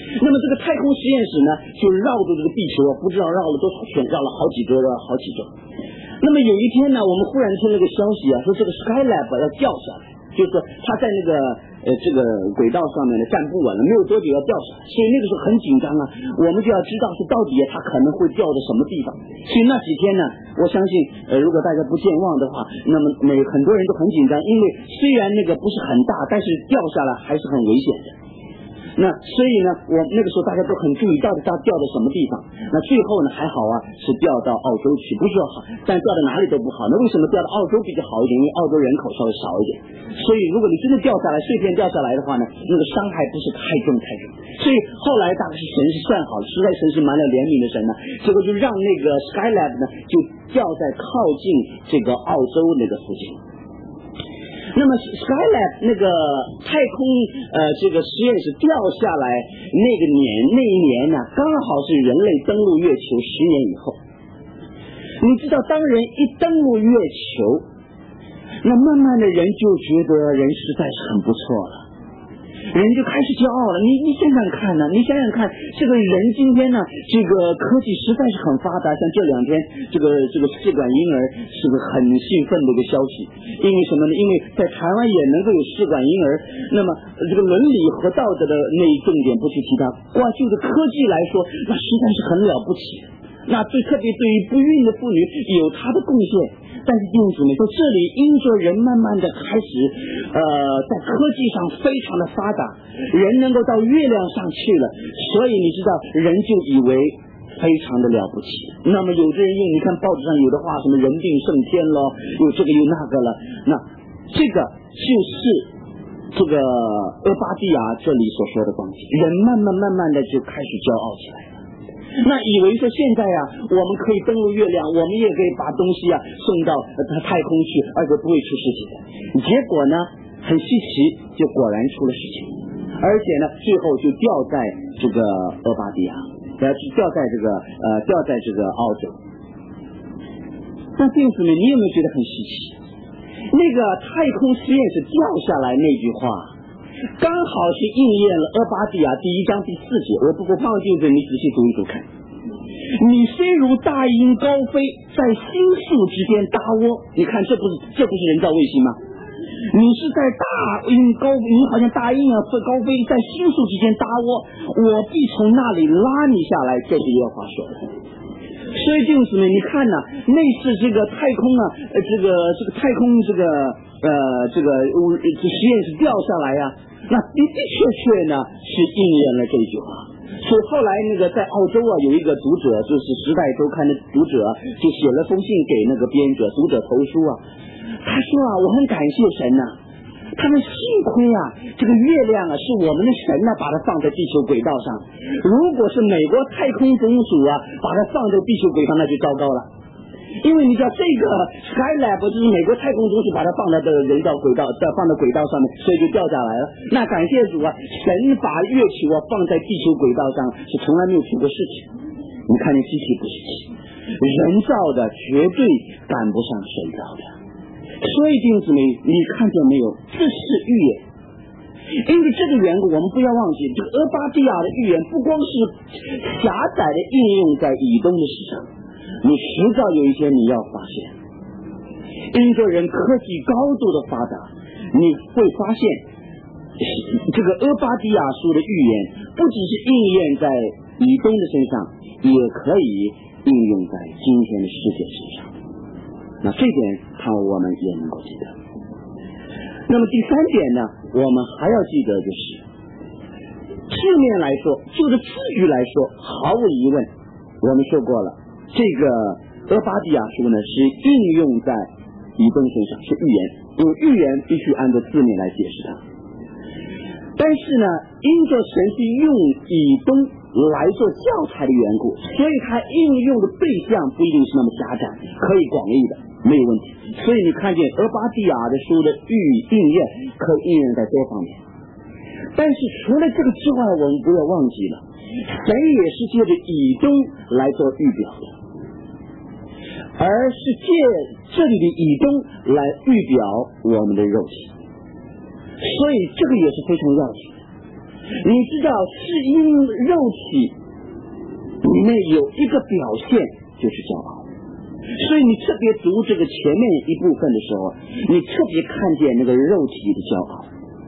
[SPEAKER 2] 那么这个太空实验室呢，就绕着这个地球不知道绕了多少圈，绕了好几周，绕了好几周。那么有一天呢，我们忽然听了个消息说这个 Skylab 要掉下来，就是说它在那个这个轨道上面呢站不稳了，没有多久要掉下来，所以那个时候很紧张啊，我们就要知道是到底它可能会掉到什么地方。所以那几天呢，我相信如果大家不健忘的话，那么很多人都很紧张，因为虽然那个不是很大，但是掉下来还是很危险的。那所以呢，我那个时候大家都很注意到底它掉到什么地方。那最后呢还好啊，是掉到澳洲去，不是说好，但掉到哪里都不好。那为什么掉到澳洲比较好一点？因为澳洲人口稍微少一点，所以如果你真的掉下来，碎片掉下来的话呢，那个伤害不是太重。所以后来大概是神是算好了，实在神是蛮了怜悯的神呢，结果就让那个 Skylab 呢就掉在靠近这个澳洲那个附近。那么 Skylab 那个太空这个实验室掉下来那一年呢，刚好是人类登陆月球10年以后。你知道当人一登陆月球，那慢慢的人就觉得人实在是很不错了，人就开始骄傲了。你想想看呢，这个人今天呢，这个科技实在是很发达，像这两天这个试管婴儿是个很兴奋的一个消息。因为什么呢？因为在台湾也能够有试管婴儿，那么这个伦理和道德的那一重点不去提它，光就是科技来说，那实在是很了不起。那特别对于不孕的妇女有它的贡献。但是弟兄姊妹说，这里因着人慢慢的开始在科技上非常的发达，人能够到月亮上去了，所以你知道人就以为非常的了不起。那么有的人用你看报纸上有的话，什么人定胜天咯，有这个有那个了，那这个就是这个俄巴第亚这里所说的东西，人慢慢的就开始骄傲起来了。那以为说现在啊，我们可以登陆月亮，我们也可以把东西啊送到太空去，而且不会出事情的。结果呢，很稀奇，就果然出了事情，而且呢，最后就掉在这个俄巴第亚，掉在这个澳洲。那弟兄姊妹，你有没有觉得很稀奇？那个太空实验室掉下来那句话，刚好是应验了俄巴第亚第1章第4节。我放进去，你仔细读一读看。你虽如大鹰高飞，在星宿之间搭窝。你看这不是人造卫星吗？你是在你好像大鹰啊高飞，在星宿之间搭窝，我必从那里拉你下来。这是耶和华说的。所以弟兄姊妹，你看呢，类似这个太空啊，这个太空这个实验室掉下来呀，那的确呢是应验了这句话。所以后来那个在澳洲啊，有一个读者，就是《时代周刊》的读者，就写了封信给那个编者，读者投书啊，他说啊，我很感谢神呐，他们幸亏啊，这个月亮啊是我们的神呢把它放在地球轨道上，如果是美国太空总署啊把它放在地球轨道，那就糟糕了。因为你知道这个 Skylab 就是美国太空总署把它放在这个人造轨道，放在轨道上面，所以就掉下来了。那感谢主啊，神把月球啊放在地球轨道上是从来没有出过事情。你看你稀奇不稀奇？人造的绝对赶不上神造的。所以弟兄姊妹，你看见没有？这是预言。因为这个缘故，我们不要忘记，这个俄巴第亚的预言不光是狭窄的应用在以东的史上，你迟早有一天你要发现，因着人科技高度的发达，你会发现这个俄巴第亚书的预言不只是应验在以东的身上，也可以应用在今天的世界身上。那这点看我们也能够记得。那么第3点呢，我们还要记得就是字面来说，就着字语来说，毫无疑问我们说过了，这个俄巴第亚书呢是应用在以东身上，是预言，因为预言必须按照字面来解释它。但是呢，因着神是用以东来做教材的缘故，所以它应用的对象不一定是那么狭窄，可以广义的，没有问题。所以你看见俄巴第亚的书的应验可以应验在多方面。但是除了这个之外，我们不要忘记了，神也是借着以东来做预表的，而是借这里的以东来预表我们的肉体。所以这个也是非常要紧的。 你知道是因肉体里面有一个表现就是骄傲，所以你特别读这个前面一部分的时候，你特别看见那个肉体的骄傲。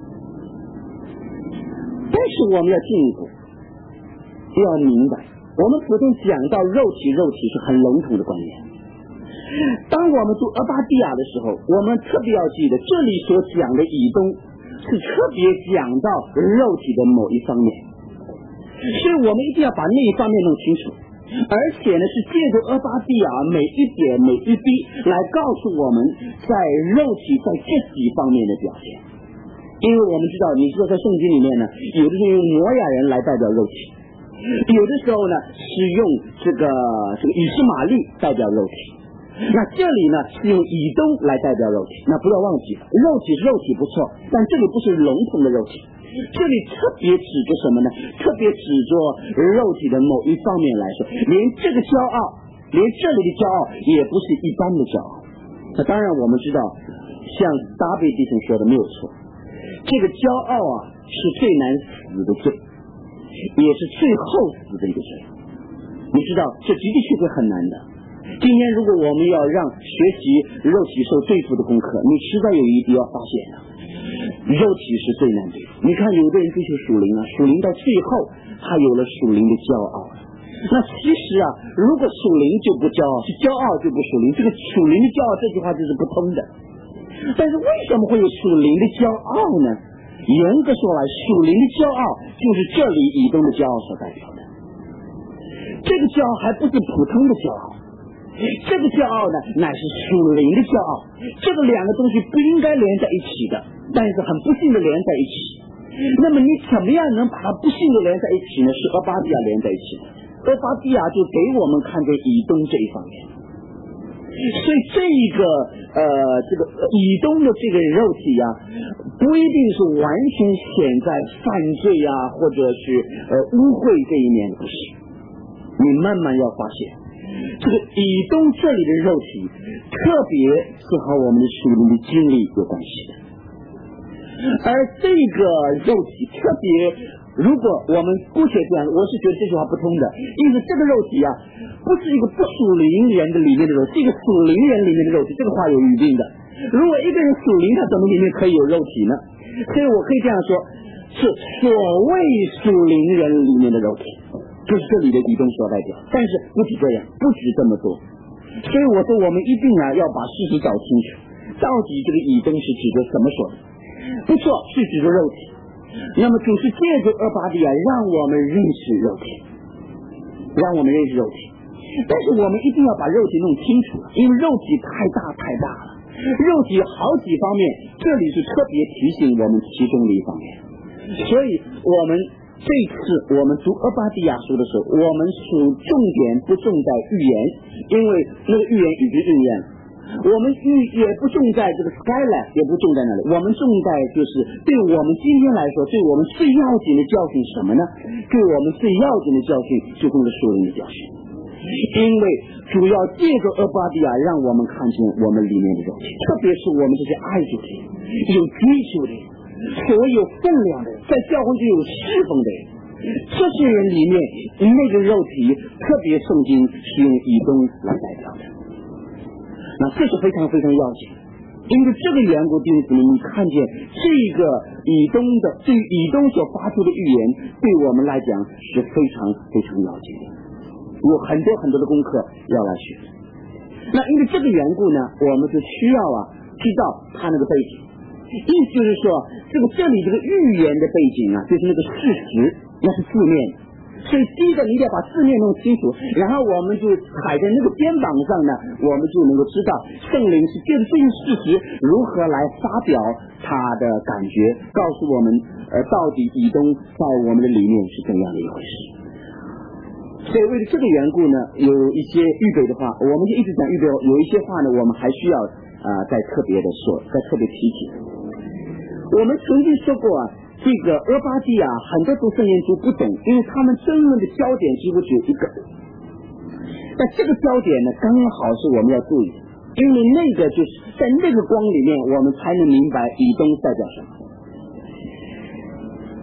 [SPEAKER 2] 但是我们要进一步要明白，我们普通讲到肉体是很笼统的观念。当我们读俄巴底亚的时候，我们特别要记得这里所讲的以东是特别讲到肉体的某一方面，所以我们一定要把那一方面弄清楚，而且呢是借着俄巴底亚每一点每一滴来告诉我们在肉体在这几方面的表现。因为我们知道，你知道在圣经里面呢，有的是用摩亚人来代表肉体，有的时候呢是用这个以斯玛利代表肉体，那这里呢是用以东来代表肉体。那不要忘记，肉体是肉体不错，但这里不是笼统的肉体，这里特别指着什么呢？特别指着肉体的某一方面来说，连这个骄傲，连这里的骄傲也不是一般的骄傲。那当然我们知道，像达维弟兄说的没有错，这个骄傲啊是最难死的罪，也是最后死的一个罪。你知道这的确是很难的。今天如果我们要让学习肉体受对付的功课，你实在有一点要发现了，肉体是最难对付。你看有的人追求属灵啊，属灵到最后他有了属灵的骄傲。那其实啊，如果属灵就不骄傲，是骄傲就不属灵，这个属灵的骄傲这句话就是不通的。但是为什么会有属灵的骄傲呢？严格说来，属灵的骄傲就是这里以东的骄傲所代表的。这个骄傲还不是普通的骄傲，这个骄傲呢乃是属灵的骄傲。这个两个东西不应该连在一起的，但是很不幸的连在一起。那么你怎么样能把它不幸的连在一起呢？是俄巴底亚连在一起的。俄巴底亚就给我们看见以东这一方面。所以这个以东的这个肉体啊，不一定是完全显在犯罪啊，或者是污秽这一面，不是。你慢慢要发现，这个以东这里的肉体，特别是和我们的属灵的经历有关系的。而这个肉体特别，如果我们姑且这样，我是觉得这句话不通的，因为这个肉体啊，不是一个不属灵人的里面的肉体，是一个属灵人里面的肉体，这个话有语病的。如果一个人属灵，他怎么里面可以有肉体呢？所以我可以这样说，是所谓属灵人里面的肉体，就是这里的以东所代表。但是不止这样，不止这么多。所以我说我们一定要把事实找清楚，到底这个以东是指着什么说的？不错，是指着肉体。那么主是借着俄巴底亚让我们认识肉体，让我们认识肉体。但是我们一定要把肉体弄清楚，因为肉体太大了，肉体好几方面，这里是特别提醒我们其中的一方面。所以我们这次我们读俄巴底亚书的时候，我们重点不重在预言，因为那个预言已经应验了。我们也不重在这个 skyline， 也不重在那里，我们重在就是对我们今天来说，对我们最要紧的教训什么呢？对我们最要紧的教训就是属灵的教训。因为主要借着俄巴底亚让我们看见我们里面的肉体，特别是我们这些爱主的人、有追求的人、所谓有分量的人，在教会就有侍奉的人，这些人里面那个肉体特别圣经是用以东来代表的。那这是非常非常要紧，因为这个缘故，弟兄姊妹，你看见这个以东的对以东所发出的预言，对我们来讲是非常非常要紧的，有很多的功课要来学。那因为这个缘故呢，我们就需要知道他那个背景，意思就是说，这里这个预言的背景啊，就是那个事实，那是字面的。所以第一个你得把字面弄清楚，然后我们就踩在那个肩膀上呢，我们就能够知道圣灵是借着这些事实如何来发表他的感觉，告诉我们到底以东在我们的里面是怎样的一回事。所以为了这个缘故呢，有一些预备的话，我们就一直讲预备，有一些话呢我们还需要再特别的说，再特别提起。我们曾经说过这个俄巴底亚很多读圣经书不懂，因为他们争论的焦点几乎只有一个，但这个焦点呢刚好是我们要注意，因为那个就是在那个光里面我们才能明白以东代表什么。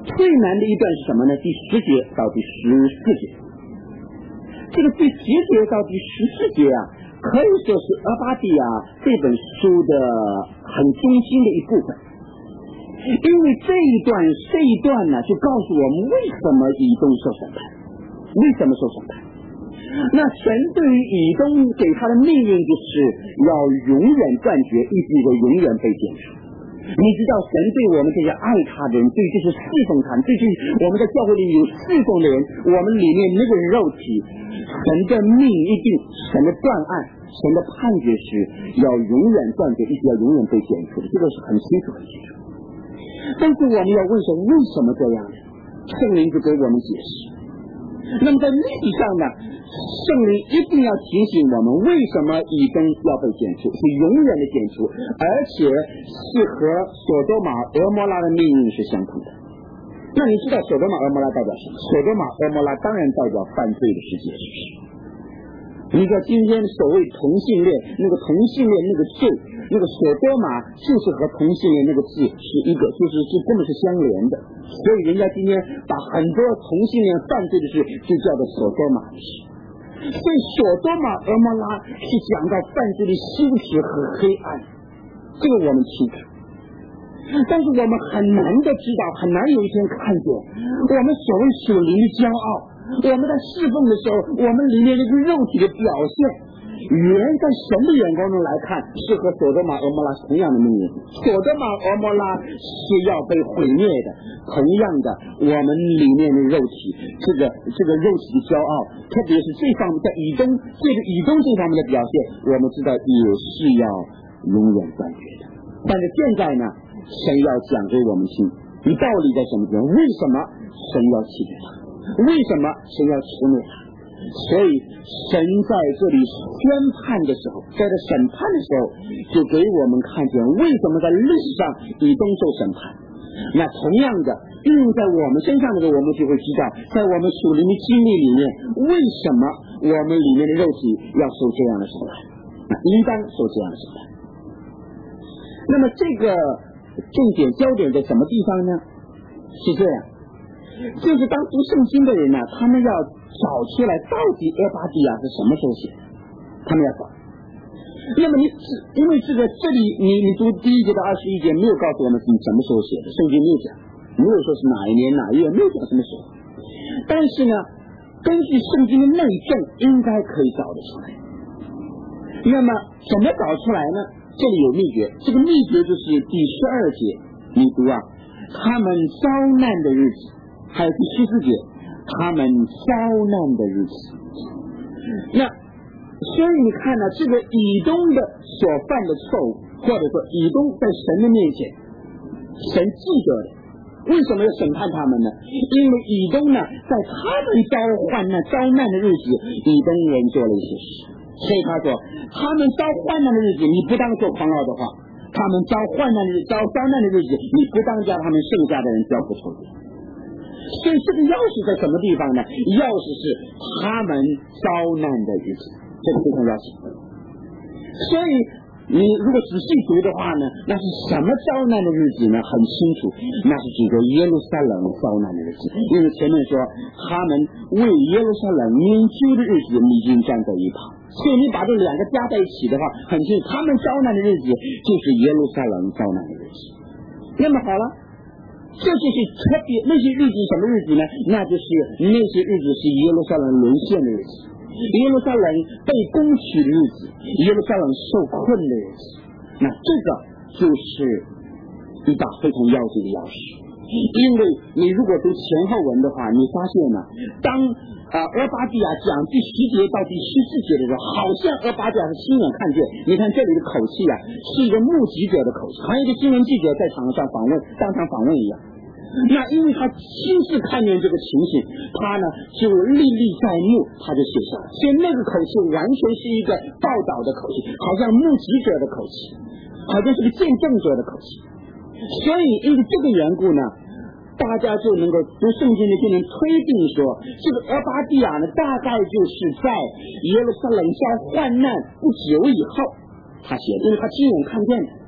[SPEAKER 2] 最难的一段是什么呢？第10节到第14节。这个第10节到第14节啊，可以说是俄巴底亚这本书的很中心的一部分。因为这一段呢，就告诉我们为什么以东受审判，为什么受审判。那神对于以东给他的命运就是要永远断绝，一直会永远被剪除。你知道神对我们这些爱他的人，对这些侍奉他，对这我们在教会里有侍奉的人，我们里面那个肉体，神的命一定，神的断案，神的判决是要永远断绝，一直要永远被剪除的，这个是很清楚很清楚。但是我们要问说为什么这样呢？圣灵就给我们解释。那么在历史上呢，圣灵一定要提醒我们为什么以东要被剪除，是永远的剪除，而且是和所多玛俄摩拉的命运是相同的。那你知道所多玛俄摩拉代表什么？所多玛俄摩拉当然代表犯罪的世界，是不是？你知道今天所谓同性恋，那个同性恋那个罪，那个所多玛就是和同性恋那个字是一个，就是根本是相连的。所以人家今天把很多同性恋犯罪的事就叫做所多玛的事。所以所多玛俄摩拉是讲到犯罪的羞耻和黑暗，这个我们清楚。但是我们很难的知道，很难有一天看见我们所谓属灵的骄傲，我们在侍奉的时候，我们里面这个肉体的表现，原在神的眼光中来看是和所多玛俄摩拉同样的命运。所多玛俄摩拉是要被毁灭的，同样的我们里面的肉体，这个肉体的骄傲，特别是这方面在以东这方面的表现，我们知道也是要永远断绝的。但是现在呢，神要讲给我们听，你道理在什么地方？为什么神要弃绝他？为什么神要除灭他？所以神在这里宣判的时候，在这审判的时候，就给我们看见为什么在历史上以东受审判。那同样的运用在我们身上的时候，我们就会知道，在我们属灵的经历里面，为什么我们里面的肉体要受这样的审判，那应当受这样的审判。那么这个重点焦点在什么地方呢？是这样，就是当读圣经的人呢，他们要找出来到底俄巴底亚是什么时候写的，他们要找。那么因为这里你读第1节到21节没有告诉我们是什么时候写的，圣经没有讲，没有说是哪一年哪一月，没有讲什么时候。但是呢，根据圣经的内证，应该可以找得出来。那么怎么找出来呢？这里有秘诀，这个秘诀就是第12节，你读啊，他们遭难的日子，还有第14节，他们遭难的日子。那所以你看呢，这个以东的所犯的错误，或者说以东在神的面前，神记得的，为什么要审判他们呢？因为以东呢，在他们遭难的日子，以东人做了一些事。所以他说，他们遭患难的日子，你不当做狂傲的话；他们遭患难的遭难的日子，你不当叫他们剩下的人交付仇敌。所以这个钥匙在什么地方呢？钥匙是他们遭难的日子，这个非常要紧。所以你如果仔细读的话呢，那是什么遭难的日子呢？很清楚，那是指着耶路撒冷遭难的日子。因为前面说他们为耶路撒冷研究的日子，你已经站在一旁。所以你把这两个加在一起的话，很清楚，他们遭难的日子就是耶路撒冷遭难的日子。那么好了，这就是特别那些日子什么日子呢？那就是那些日子是耶路撒冷沦陷的日子，耶路撒冷被攻取的日子，耶路撒冷受困的日子。那这个就是一把非常要紧的钥匙。因为你如果读前后文的话，你发现呢，当俄巴底亚讲第10节到第14节的时候，好像俄巴底亚是亲眼看见。你看这里的口气啊，是一个目击者的口气，好像一个新闻记者在当场访问一样。那因为他亲自看见这个情形，他呢就历历在目，他就写下来。所以那个口气完全是一个报道的口气，好像目击者的口气，好像是个见证者的口气。所以因为这个缘故呢，大家就能够读圣经的就能推定说，这个俄巴底亚呢，大概就是在耶路撒冷遭患难不久以后他写的，因为他亲眼看见的。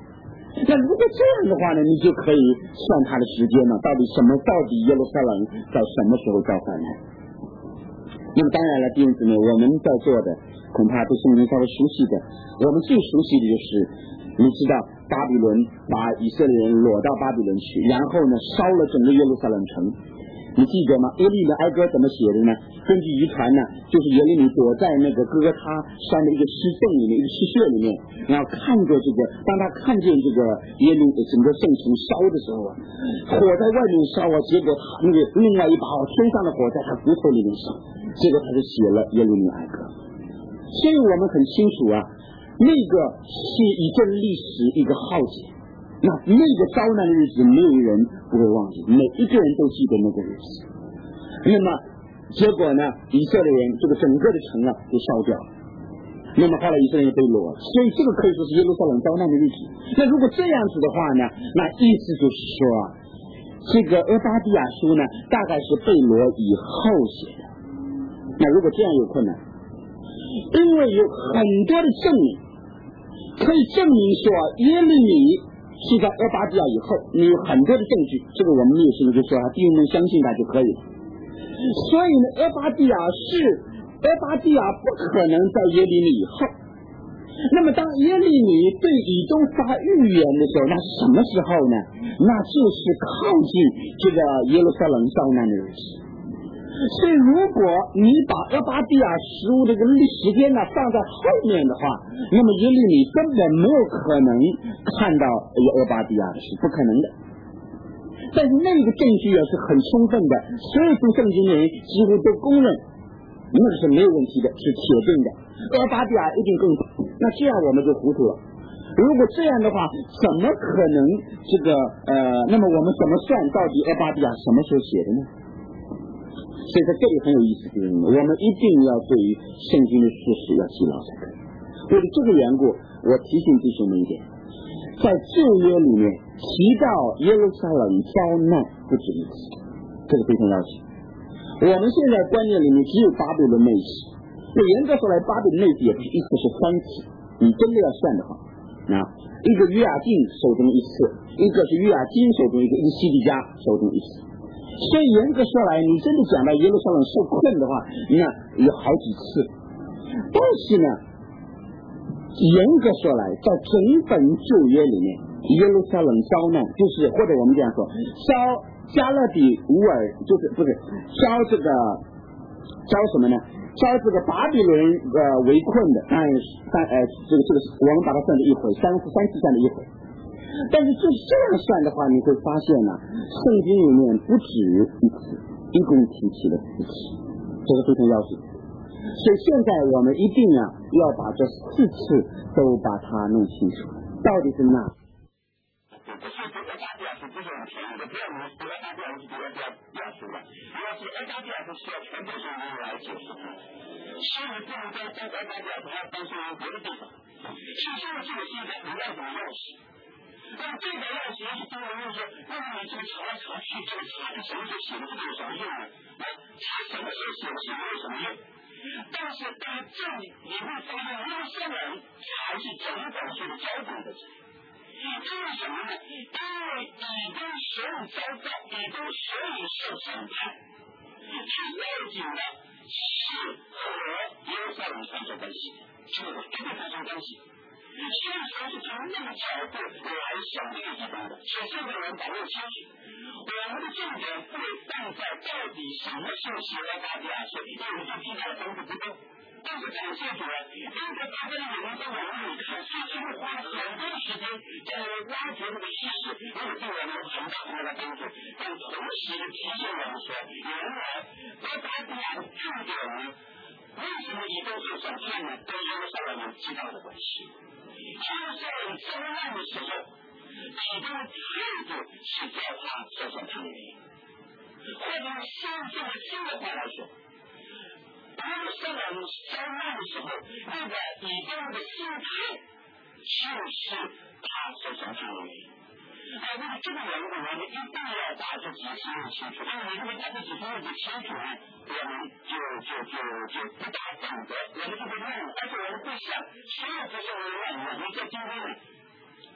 [SPEAKER 2] 那如果这样的话呢，你就可以算他的时间了，到底耶路撒冷在什么时候造反呢？那么当然了，弟兄姊妹，我们在座的恐怕对圣经稍微熟悉的，我们最熟悉的就是你知道巴比伦把以色列人掳到巴比伦去，然后呢烧了整个耶路撒冷城。你记得吗？耶利米哀歌怎么写的呢？根据遗传呢，就是耶利米躲在那个哥哥他山的一个尸洞里面，一个尸穴里面，然后看着这个，当他看见这个耶利整个圣城烧的时候啊，火在外面烧啊，结果他那个另外一把天上的火在他骨头里面烧，结果他就写了耶利米哀歌。所以我们很清楚啊，那个是一段历史一个浩劫。那个遭难的日子没有人不会忘记，每一个人都记得那个日子。那么结果呢，以色列人这个整个的城啊都烧掉了，那么后来以色列人被掳，所以这个可以说是耶路撒冷遭难的日子。那如果这样子的话呢，那意思就是说啊，这个俄巴底亚书呢大概是被掳以后写的。那如果这样有困难，因为有很多的证明可以证明说耶利米是在俄巴底亚以后，你有很多的证据，这个我们没有什么就说弟兄们相信他就可以了。所以呢，俄巴底亚不可能在耶利米以后。那么当耶利米对以东发预言的时候，那是什么时候呢？那就是靠近这个耶路撒冷遭难的日子。所以如果你把俄巴底亚实物这个时间呢放在后面的话，那么耶利米根本没有可能看到俄巴底亚的事，不可能的。但是那个证据也是很充分的，所有读圣经的人几乎都公认那个是没有问题的，是铁定的，俄巴底亚一定更早。那这样我们就糊涂了。如果这样的话，怎么可能这个那么我们怎么算到底俄巴底亚什么时候写的呢？所以在这里很有意思，我们一定要对于圣经的事实要记牢才可以。为了这个缘故，我提醒弟兄们一点，在旧约里面提到耶路撒冷遭难不止一次，这个非常要紧。我们现在观念里面只有巴比伦那一次，那严格说来，巴比伦那一次也不是一次，是3次。你真的要算的话，一个约雅敬手中一次，一个是约雅金手中一个，一个西底家手中一次。所以严格说来，你真的讲到耶路撒冷受困的话，那有好几次。但是呢，严格说来，在整本旧约里面，耶路撒冷遭难，就是或者我们这样说，加勒底乌尔，就是不是招这个招什么呢？招这个巴比伦围困的，这个我们把它算作一回，3次算的一回。但是就是这样算的话，你会发现呢，圣经里面不止一次，一共提起了4次，这是非常要紧。所以现在我们一定要把这4次都把它弄清楚，到底是哪？不是俄巴底亚是不是很便宜的？不要以为俄巴底亚是俄巴底亚书的，如果是俄巴底亚是需要全部圣经来解释它。其实不能在俄巴底亚不要当成别的地方，其实这个是一个很要紧的钥匙。那么这个钥匙是中文就是说，那么你这个查来查去，这个查是什么时候写的，这个有什么用呢？查什么时候写的是没有什么用。但是在这里你会发现，耶路撒冷才是整本书的焦点的。因为什么呢？因为以东所有遭造，以东所有受审判，最要紧的是和耶路撒冷产生关系，这个一定发生关系。所以说是从那个角度来想这个地方的，首先我们把握清楚，我们的重点不会放在到底什么时候写到巴比亚书，因为我们就听到了东西不多。但是感谢主啊，因为在巴比伦有人在网络里看，所以会花了很多的时间在挖掘这个事实，因为对我们有很大的帮助。但同时提醒我们说，原来俄巴底亚的重点呢，为什么以东受审判呢？跟耶路撒冷极大的关系。耶路撒冷遭难的时候，以东的态度是叫他受审判的原因，或者用新的话来说，耶路撒冷遭难的时候，那个以东的心态就是他受审判的原因。为了这个缘故，我们一定要把这几个清楚，因为如果把这几个问题清楚呢，我们就不大懂得，我们就会乱了，而且我们会想，所有这些人乱了，你在今天呢，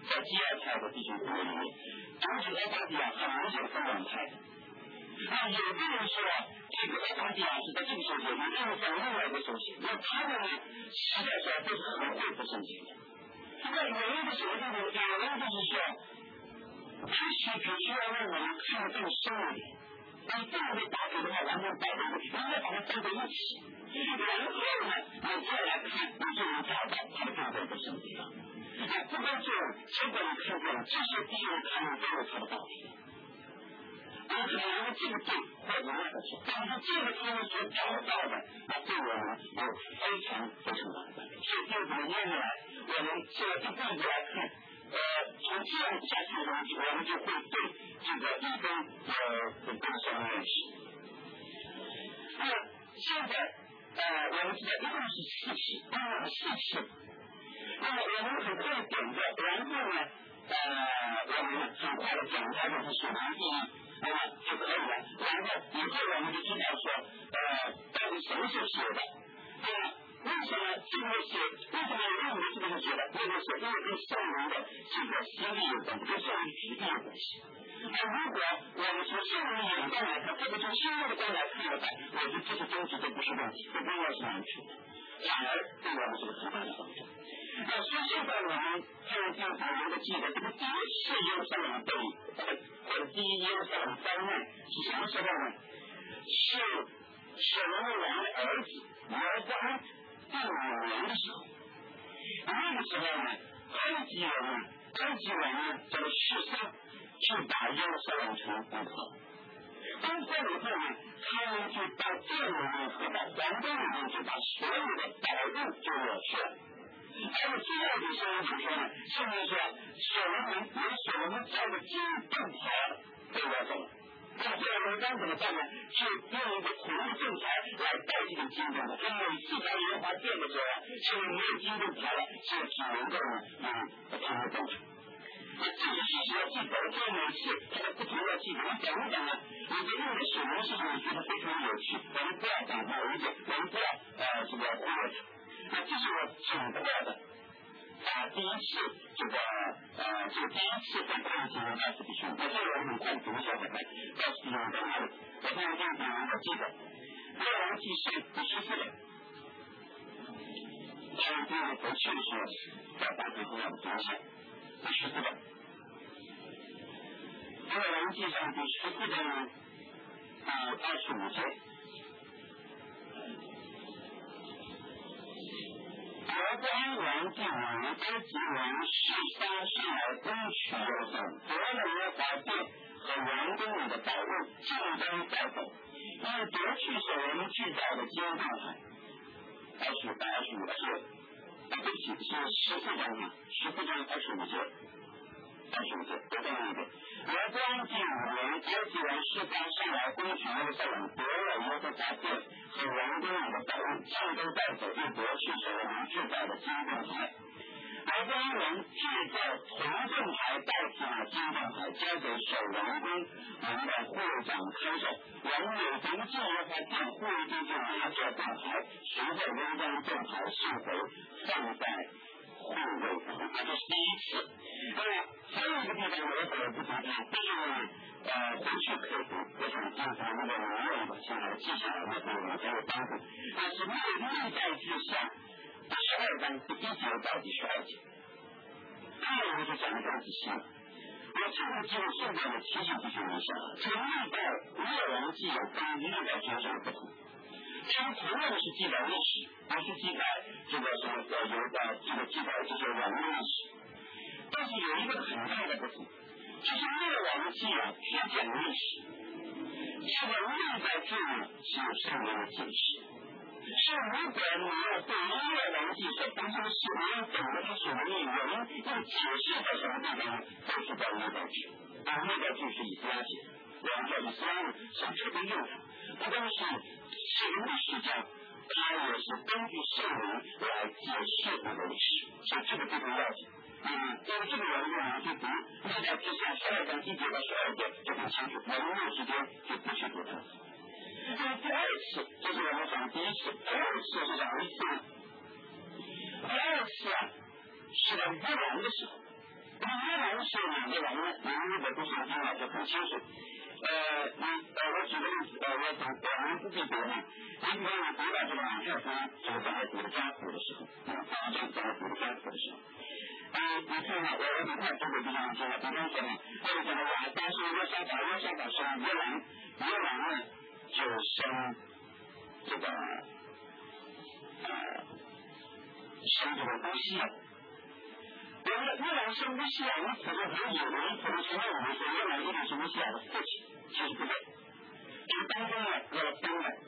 [SPEAKER 1] 在第二派的弟兄姊妹里面，当时俄巴底亚很明显分两派的。有的人说这个俄巴底亚是在这个时候写，有的人在另外一个时候写，那他们呢实在说都是很会不圣经的。那有一个什么地方？有人就是说，只需要让我们看得更深一点。你这样的打开的话，完全带动的，应该把它放在一起。然后呢，你再来看，你就能找到它的根本的什么地方。不光这样，结果你看见了，这些地方看到都有它的道理。而且然后这个对或者那个是，但是这个他们所找到的，那对我们有非常大的帮助。所以就怎么念下来，我们这个一步一步来看。从这样下去的话，我们就会对这个一分更深认识。那现在我们知道一共是4次，当然4次。那么我们很快的点着，然后呢，我们很快的讲它就是属灵意义，那么就可以了。然后以后我们就知道说，到底什么是写的，为什么这个写？为什么认为这个是写的？这个是因为跟圣灵的这个心意有关系，跟圣灵旨意有关系。而如果我们从圣灵的眼光来看，或者从生命的光来看的话，我觉得这些东西都不是问题，都不应该是难处的，反而对我们是个很大的帮助。所以现在我们就能够记得，这个第一次耶路撒冷被或者第一耶路撒冷灾难是什么时候呢？是所罗门王的儿子罗波安第5年的时候。那个时候呢，埃及人呢这个士撒去把耶路撒冷城攻破。攻破以后呢，他们就到殿里面和到皇宫里面就把所有的宝物就掠去了。而且第二句说就说呢，上面说所罗门造的金盾牌被掠走了。那这样文章怎么办呢？就用一个铜的盾牌来代替这个金盾牌。他每次来耶和华殿的时候，是没有金盾牌了，就只能够呢用铜的盾牌。这个事情要记得，就每次他都不停要记得。你讲一讲呢，你对这个属灵事情你觉得非常有趣，我们不要讲它而且我们不要这个忽略它。那这是我整个的第一次这个第一次在这样情况下是必须的。这个我很快读一下再看，告诉你们在哪里。我现在这样讲能够记得，列王纪上第14章。当然，第二回去的时候，要把这个读一下。第14章，列王纪上第14章呢，第25节。罗波安王第5年，埃及王示撒上来攻取耶路撒冷，夺了耶和华殿和王宫里的宝物，尽都带走，因为夺去所罗门制造的金盾牌。25节，对不起，是14章啊，14章25节。都在那边。罗波安第5年，埃及王示撒上来攻取耶路撒冷，夺了耶和华殿和王宫里的宝物，尽都带走，又夺去所罗门制造的金盾牌。罗波安王制造铜盾牌代替了金盾牌，交给守王宫王的护长看守。王每逢进耶和华殿，护卫兵就拿着盾牌，随着扔将盾牌送回，放在护卫房。这是第一次。那么还有一个地方我可不读它，但是呢回去可以读，我想这样子如果能用的现在记下来的对我们很有帮助。那是历代志下12章第1节到第12节。还有一个就讲得更仔细了。我这个记录顺便的提醒弟兄们一下，这历代列王记有跟历代志上不同。他们同样是记载历史，不是记载这个什么记载这些人物历史。但是有一个很大的不同，就是列王记只讲历史，这个历代志是有圣灵的解释。是如果你要对列王记所发生的事，你要懂得它所谓的原因，要解释在什么地方呢？就是在历代志。历代志是以斯拉写的，我们叫以斯拉想特别用它，不光是圣灵的视角，它也是根据圣灵来解释它的历史，所以这个非常要紧。因为这个原因呢，就读历代志下12章1节到12节就很清楚，我们没有时间就不去读它。那么第二次，这是我们讲第一次，第二次是讲一次呢？第二次是在约兰的时候， 原来是哪个人呢？如果不想听了就很清楚。我举个例子，我们不必读嘛。你比方读到这个马太福音，就是在读家谱的时候，在读家谱的时候，你看啊，我很快就会比较知道，比方说呢，这个当时约沙法是约兰呢就生这个乌西亚。约兰生乌西亚，你可能有人可能承认我们说约兰一定是乌西亚的父亲，其实不对。这当中呢有了三代，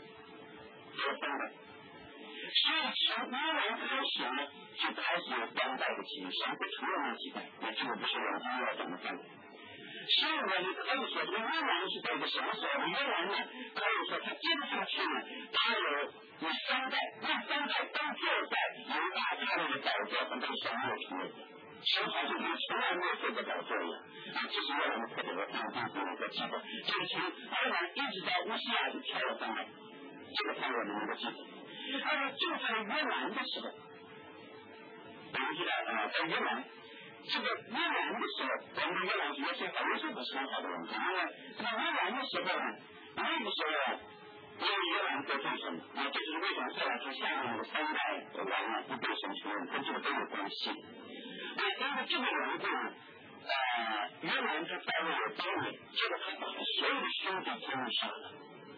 [SPEAKER 1] 所以从约兰开始呢，就开始有三代的起源，神不承认那几代，那这个不是我们今天要讲的三代。所以呢，你可以说这个约兰是在一个什么时候？约兰呢，可以说他接不下去呢，他有三代，那三代都坐在犹大他们的宝座上，这个神没有承认的。神好像他从来没有坐过宝座一样，这是约兰的特别的一个记载，就是从约兰一直到乌西亚就跳了三代，这个才我们能够记住。就在约兰的时候，我们知道在约兰。这个约兰的时候，我们约兰是约瑟不是很好的人，因为这个约兰的时候呢，那个时候因为约兰得罪神，这就是为什么后来他下面的三代王不被神承认，跟这个都有关系。因为这个缘故呢，约兰他在位有8年，结果他把所有的兄弟全部杀了，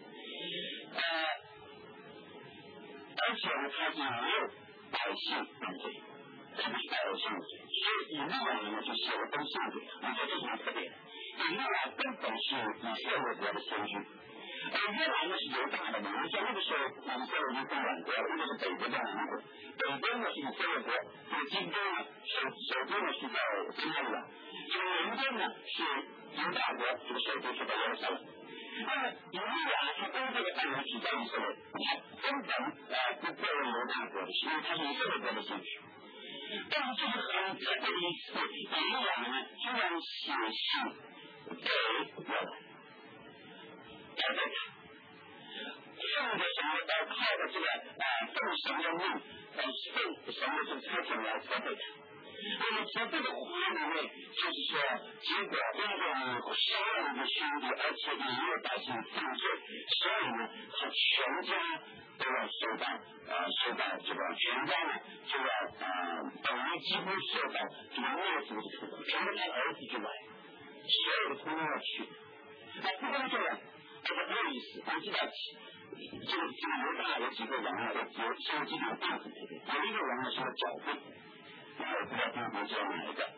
[SPEAKER 1] 而且呢，他引诱百姓犯罪。他不是百姓的罪，所以以利亚呢就写了封信给他，这是很特别的。以利亚根本是以色列国的先知，约兰呢是犹大的民，在那个时候以色列已经分两国了，一个是北国跟南国，北边呢是以色列国，这个京都呢首都呢是在撒玛利亚，这个南边呢是犹大国，这个首都是在耶路撒冷。那么以利亚他跟这个范围只在以色列，他根本不作为犹大国的，因为他是以色列国的先知。但是这是很特别的一次，以利亚呢居然写信给约兰，交给他，奉着什么靠着这个奉神的命，奉神的这个差遣来责备他。那么从这个话里面，就是说，结果因为杀了你的兄弟，而且引诱百姓犯罪，所以呢，他全家都要受到这个全家呢就要等于几乎受到这个灭族的处罚，除了他儿子之外，所有的通通要去。不光这样，这个很有意思，你知道这个犹大有几个人呢？有几种大很特别，有一个人呢是个脚背。我不知道他们知道哪一个。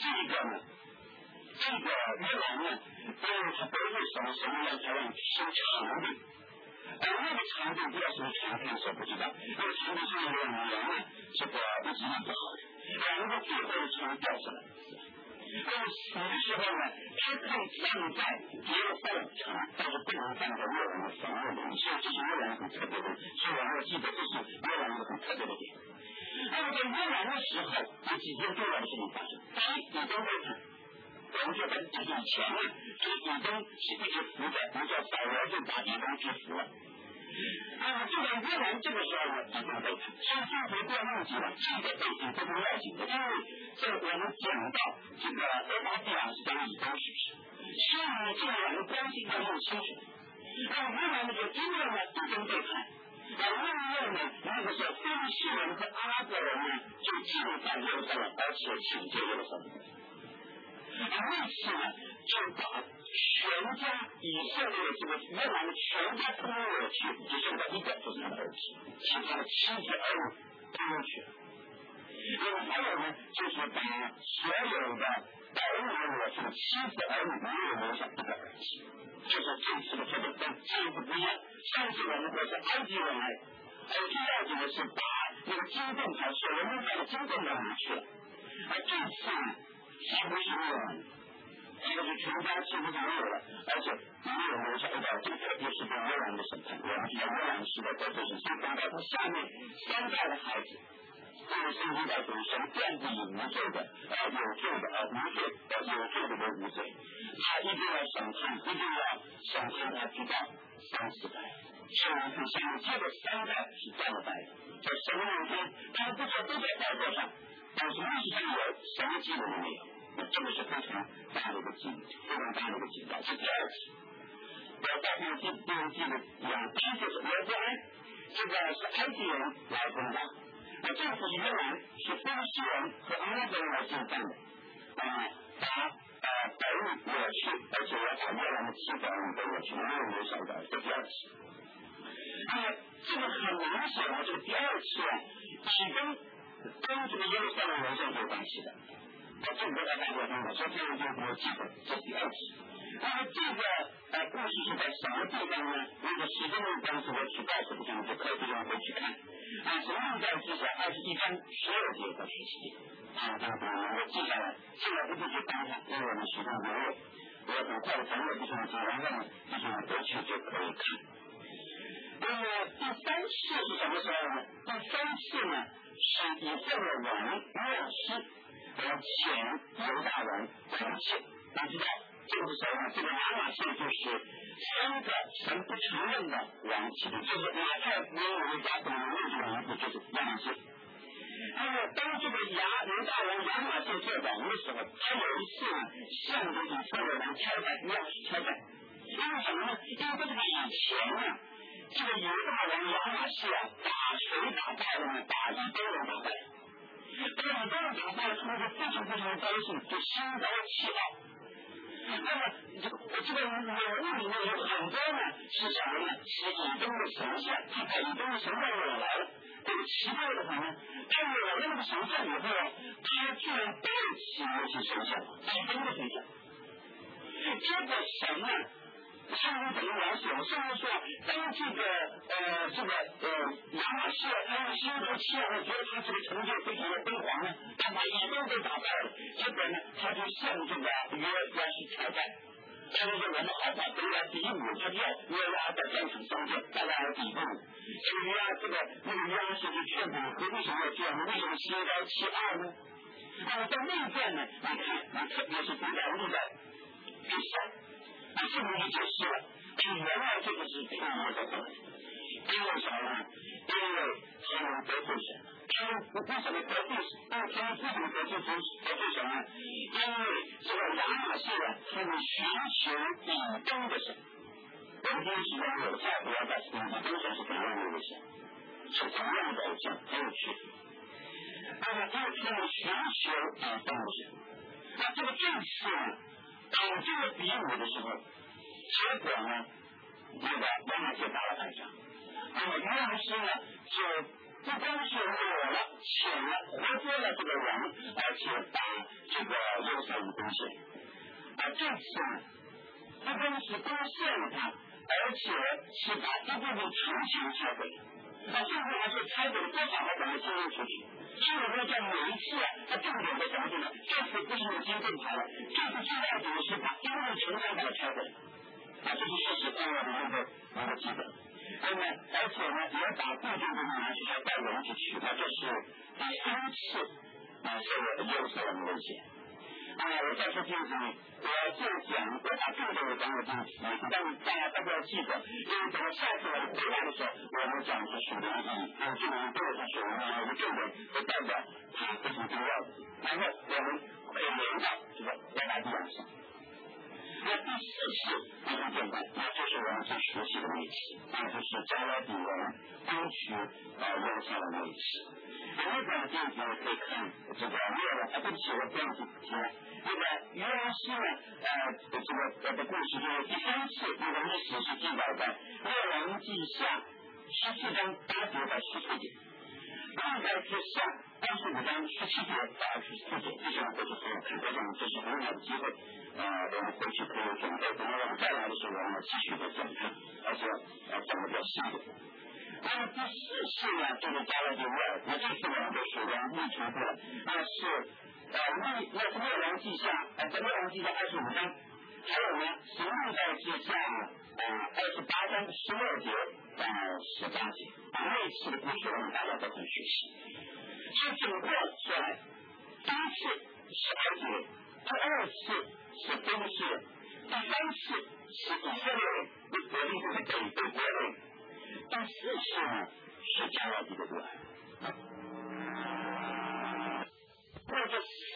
[SPEAKER 1] 这个约兰呢，因为他得罪什么样才让修长病，那个长病不知道什么长病，我不知道。那个长病是那个女人呢，这个一直不好的，然后最后从掉下来。那么死的时候呢，他可以葬在耶路撒冷城，但是不能葬在约兰的坟墓里，所以这是约兰很特别的。所以我要记得这是约兰一个很特别的点。那么在约兰的时候，有几件重要的事情发生。第一，以东背叛。我们说在以前呢，这个以东是一直服的，比如说扫罗就把以东制服了。就在约兰这个时候呢，以东背叛。所以这回不要忘记了，这个背景非常要紧的，因为这我们讲到这个俄巴底亚是讲以东事实，所以呢，这两个关系要弄清楚。约兰呢就因为呢以东背叛。另外呢，那个时候非利士人和阿拉伯人呢就进犯耶路撒冷，而且抢救耶路撒冷。那次呢，就把全家以色列这个约兰的全家通通了去，只剩下一个就是他的儿子，其他的妻子儿女通通去了。那么还有呢，就是把所有的儿女我是妻子儿女没有留下一个儿子。就是这次的这个跟上次不一样，上次我们说是埃及人来，而第二次呢是把那个金盾牌所罗门派的金盾牌拿去了，而这次呢几乎是没有了，这个是全家几乎是没有了，而且没有留下一个，这个特别是对约兰的审判，我们知道约兰时代在这是三代，他下面三代的孩子。这个圣经在说神断定无罪的有罪的无罪有罪的为无罪，他一定要审判，一定要审判他直到30代，虽然他下面接着3代是这样的代，在神面前他们不说都在宝座上，但是历史上有什么记录都没有， 这个是非常大的一个警告，是第二次。我在第一季的第一就是约伯安，这个是埃及人来攻打，这次是约兰是波斯人和阿拉伯人来进犯的，把百物抹去，而且要把约兰的700人都抹去，没有留下的，这第二次。这个很明显这个第二次是跟这个耶路撒冷人是有关系的。这个大家看到，所以这个就没有记得，这第二次。那么这个故事是在什么地方呢？如果时间的关系，我去告诉你们，就可以这样回去看。从历代记下21章12节和17节，我记下来，现在不必去翻看，因为我们时间不够，我很快的整理这种经文，这种回去就可以看。那么第三次是什么时候呢？第三次呢是以色列王约亚斯前犹大王王谢，大家知道这个时候呢，这个亚玛谢就是3个神不承认的王旗，就是马太福音我们家的这个名字就是亚玛谢。那么当这个犹大王亚玛谢做王的时候，他有一次呢向着以色列王挑战，约亚斯挑战，因为什么呢？因为这个以前呢这个犹大王亚玛谢打谁打败了呢？打以东人打败。这个以东人打败了，他们就非常的高兴，就心高气傲。那么这个人物里面有很多呢是什么呢？是以东的神像，他把以东的神像惹来了。这个奇怪的话呢，他惹了那个神像以后，他居然背起那些神像，以东的神像。结果神呢？上面怎么描写？上面说，当这个亚玛谢他用心高气傲，觉得他这个成就非常的辉煌呢，他把以东都打败了。结果呢，他就向这个约亚斯挑战。他就说我们好把得来第5，他就要约亚在战场相见，大家来比拼。那个约亚斯就劝他，你为什么要这样？你为什么心高气傲呢？那么在内战呢，你特别是读到历代第3。这么就解释了，原来这个是骗人的东西。因为什么呢？因为他们得罪神，他们为什么得罪神？他们为什么得罪神呢？因为这个亚玛谢他们寻求以东的神。我们今天时间有下不要再听以东神是怎样的一个神，是怎样的偶像，很有趣。那么因为他们寻求以东的神，那这个正是呢。当这个比武的时候，结果呢，这个亚玛谢打了败仗。那么约亚斯呢，就不光是活了捉了这个人，而且把这个耶路撒冷攻陷。这次呢，不光是攻陷了他，而且是把一部分城墙拆毁。甚至还是拆毁了多少个咱们经营出去。所以说在每一次他重点在什么地方？这次不是用金盾牌了，这次最要紧的是把一部分城墙把它拆毁。这是事实，我们能够记得。那么而且呢，也把部分的拿去要带人去取代，这是第3次受耶路撒冷的威胁。我在这片子里，我就讲，我把重点的讲给大家，但大家都要记得，因为等到下次我们回来的时候，我们讲是属灵意义，这个对我是属灵意义的重点，就代表它非常重要的。然后我们可以连到这个亚大地上。那第4次很简单，那就是我们最熟悉的那一次，那就是加勒底人攻取耶路撒冷的那一次。那个地方可以看这个对不起，我不要去提了。那个约亚斯呢，这个故事就是第3次，那个历史是记载在列王记下14章8节到14节，历代志下25章17节到24节，这些我都是很有看过的，这是很好的机会。我们回去可以准备，等到我们再来的时候，我们继续的讲它，而且讲的比较细一点。那么第4次呢，就是加勒底人，那这次我们就是我们历程过了，那是列王记下25章，还有呢是历代志下28章16节到18节，那次的故事我们大家都很熟悉。所以整个说来，第1次是埃及人，第2次是波斯人，第3次是以色列人，国力就是北国人，第4次呢是加勒底的国。
[SPEAKER 2] 或者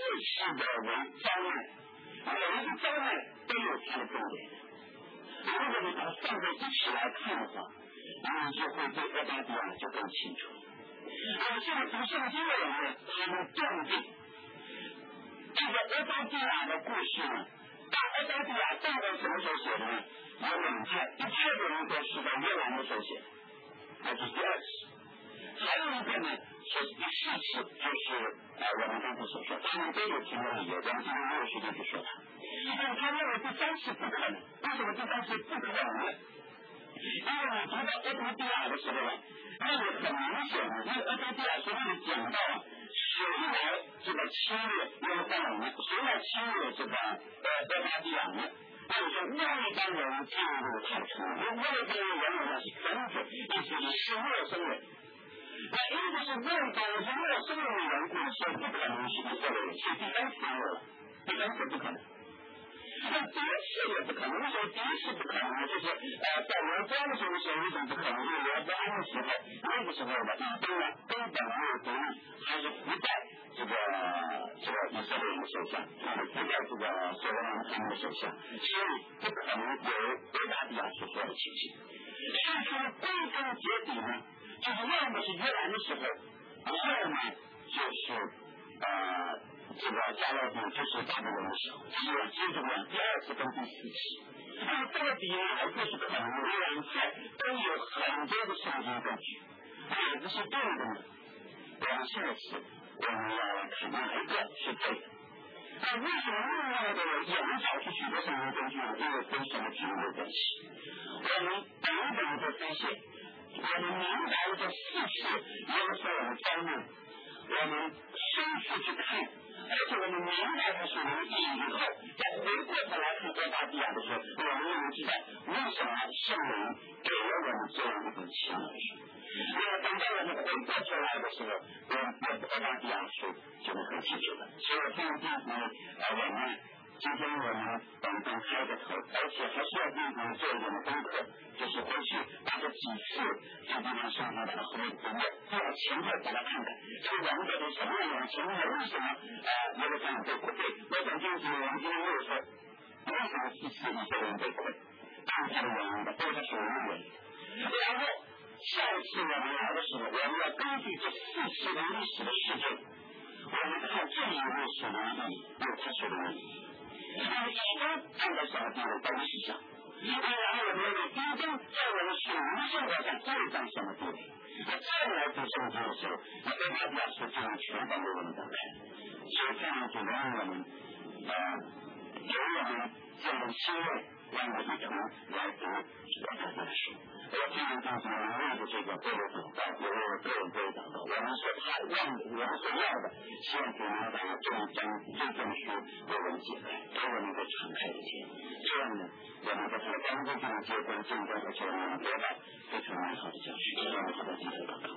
[SPEAKER 2] 40个为灾难，每一个灾难都有它的重点。如果你把它放在一起来看的话，你就会对俄巴底亚就更清楚。现在从圣经的人呢，他们断定这个俄巴底亚的故事呢，把俄巴底亚大概什么时候写的呢？有2派，一派的人说是在约兰的时候写的，那就是第2次。还有一个呢，是第4次，就是我们刚才所说，他们都有提供理由，我们今天没有时间去说它。但是他认为第3次不可能，为什么第3次不可能呢？因为你读到俄巴底亚的时候呢，那个很明显的，因为俄巴底亚书里讲到谁来这个侵略耶路撒冷呢？谁来侵略这个俄巴底亚呢？就是外邦人进入他的城，外邦人原来是跟着，意思是陌生人。那因为是外邦人是陌生人的缘故，所以不可能是以色列人，是第3次没有了，第3次不可能。那第1次也不可能，为什么第1次不可能呢？就是在罗波的时候为什么不可能？因为罗波安的时候，那个时候的以东呢根本没有独立，还是不在这个以色列人的手下，不在这个所罗门他们的手下，所以不可能有俄巴底亚所说的情形。所以说归根结底呢，就是要么是约兰的时候，要么就是这个加勒底就是巴比伦的时候，是接着讲第2次跟第4次。那么到底哪一个是可能？2派都有很多的圣经根据，哪个是对的呢？我们下次我们要来看哪一个是对的。那为什么另外的人也能找出许多圣经根据呢？因为跟什么题目有关系？我们等等的发现，我们明白了这4次耶路撒冷的灾难，我们深入去看，而且我们明白它是什么意义以后，再回过头来看俄巴底亚的时候，我们就能知道为什么圣灵给了我们这样一本奇妙的书。因为等到我们回过头来的时候，我们俄巴底亚书就能很清楚了。所以我今天我们今天我们刚开个头，而且还需要对我们做一点的功课，就是回去把这几次这地方上面把它后面读过，再往前后把它看看，这个人到底什么样的情况，为什么耶路撒冷被困？我想这个我们今天没有说为什么4次以色列人被困，都是这个原因的，都是属于原因。然后下一次我们来的时候，我们要根据这4次的历史的事件，我们看这一位属灵的意义，有它属灵的意义。那么以东站在什么地位？在历史上。然后我们认为以东在我们属灵生活上站在什么地位？那这样来读圣经的时候，那俄巴底亚书就能全方位为我们打开。所以这样就让我们给我们这样的机会，让我们一同来读俄巴底亚书。我今天刚才为着这个各位祷告，也为我个人各位祷告。我们所要的，希望主能把这本书为我们解开，给我们一个敞开的天。这样呢，我们在他的帮助下结婚见证，而且我们得到非常美好的教训。让我们好好低头祷告。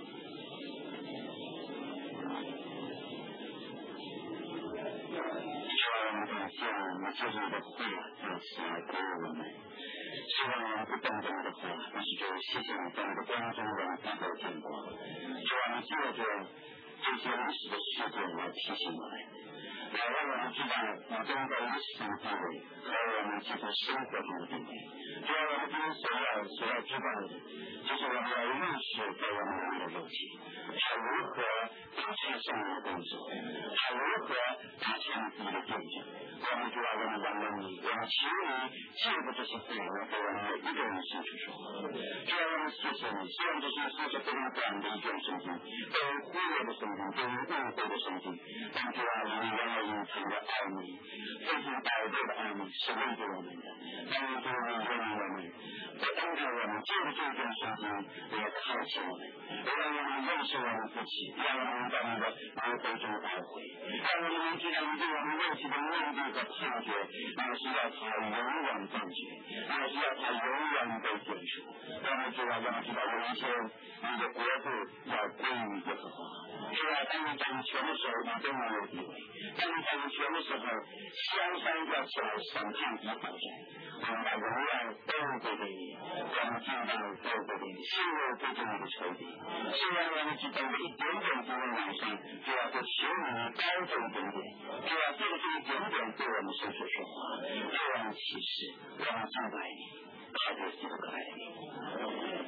[SPEAKER 2] 希望我们感谢你自己的话，再次来鼓舞我们。希望我们不懂得你的话，但是就谢谢你在你的光中我们低头见过。希望你借着这些历史的事件来提醒我们，来让我们知道你真在历史上的地位和我们其实生活中的地位。主要我们今天所要知道的，就是我们要认识在我们的肉体，他如何达成圣灵的工作，他如何达成自己的见证。我们主要我们仰望你，我们求你借着这些话来给我们每一个人清楚说话。主要我们谢谢你，希望这些是非常短的一卷圣经，对于忽略的圣经，对于误会的圣经，但主要你原来隐藏的奥秘，非常宝贵的奥秘是为着我们的。但是主你认为我们，不单单我们借着这卷圣经来开启我们，让我们认识我们自己，让我们在你的轮回中徘徊，让我们知道你对我们问题的面对和判决，那是要他永远断绝，那是要他永远被结束。我们知道有一天你的国度要归于耶和华。是吧？当你掌权的时候，你都没有地位；当你掌权的时候，香山要起来审判你保证。我们把荣耀都归给你，我们敬拜在这里陷入最重要的仇敌，虽然我们只等了一点点今天晚上就要在求你高这一点点，就要借着这一点点对我们伸手说话，让我们启示，让我们敬拜你，靠着基督的爱的名。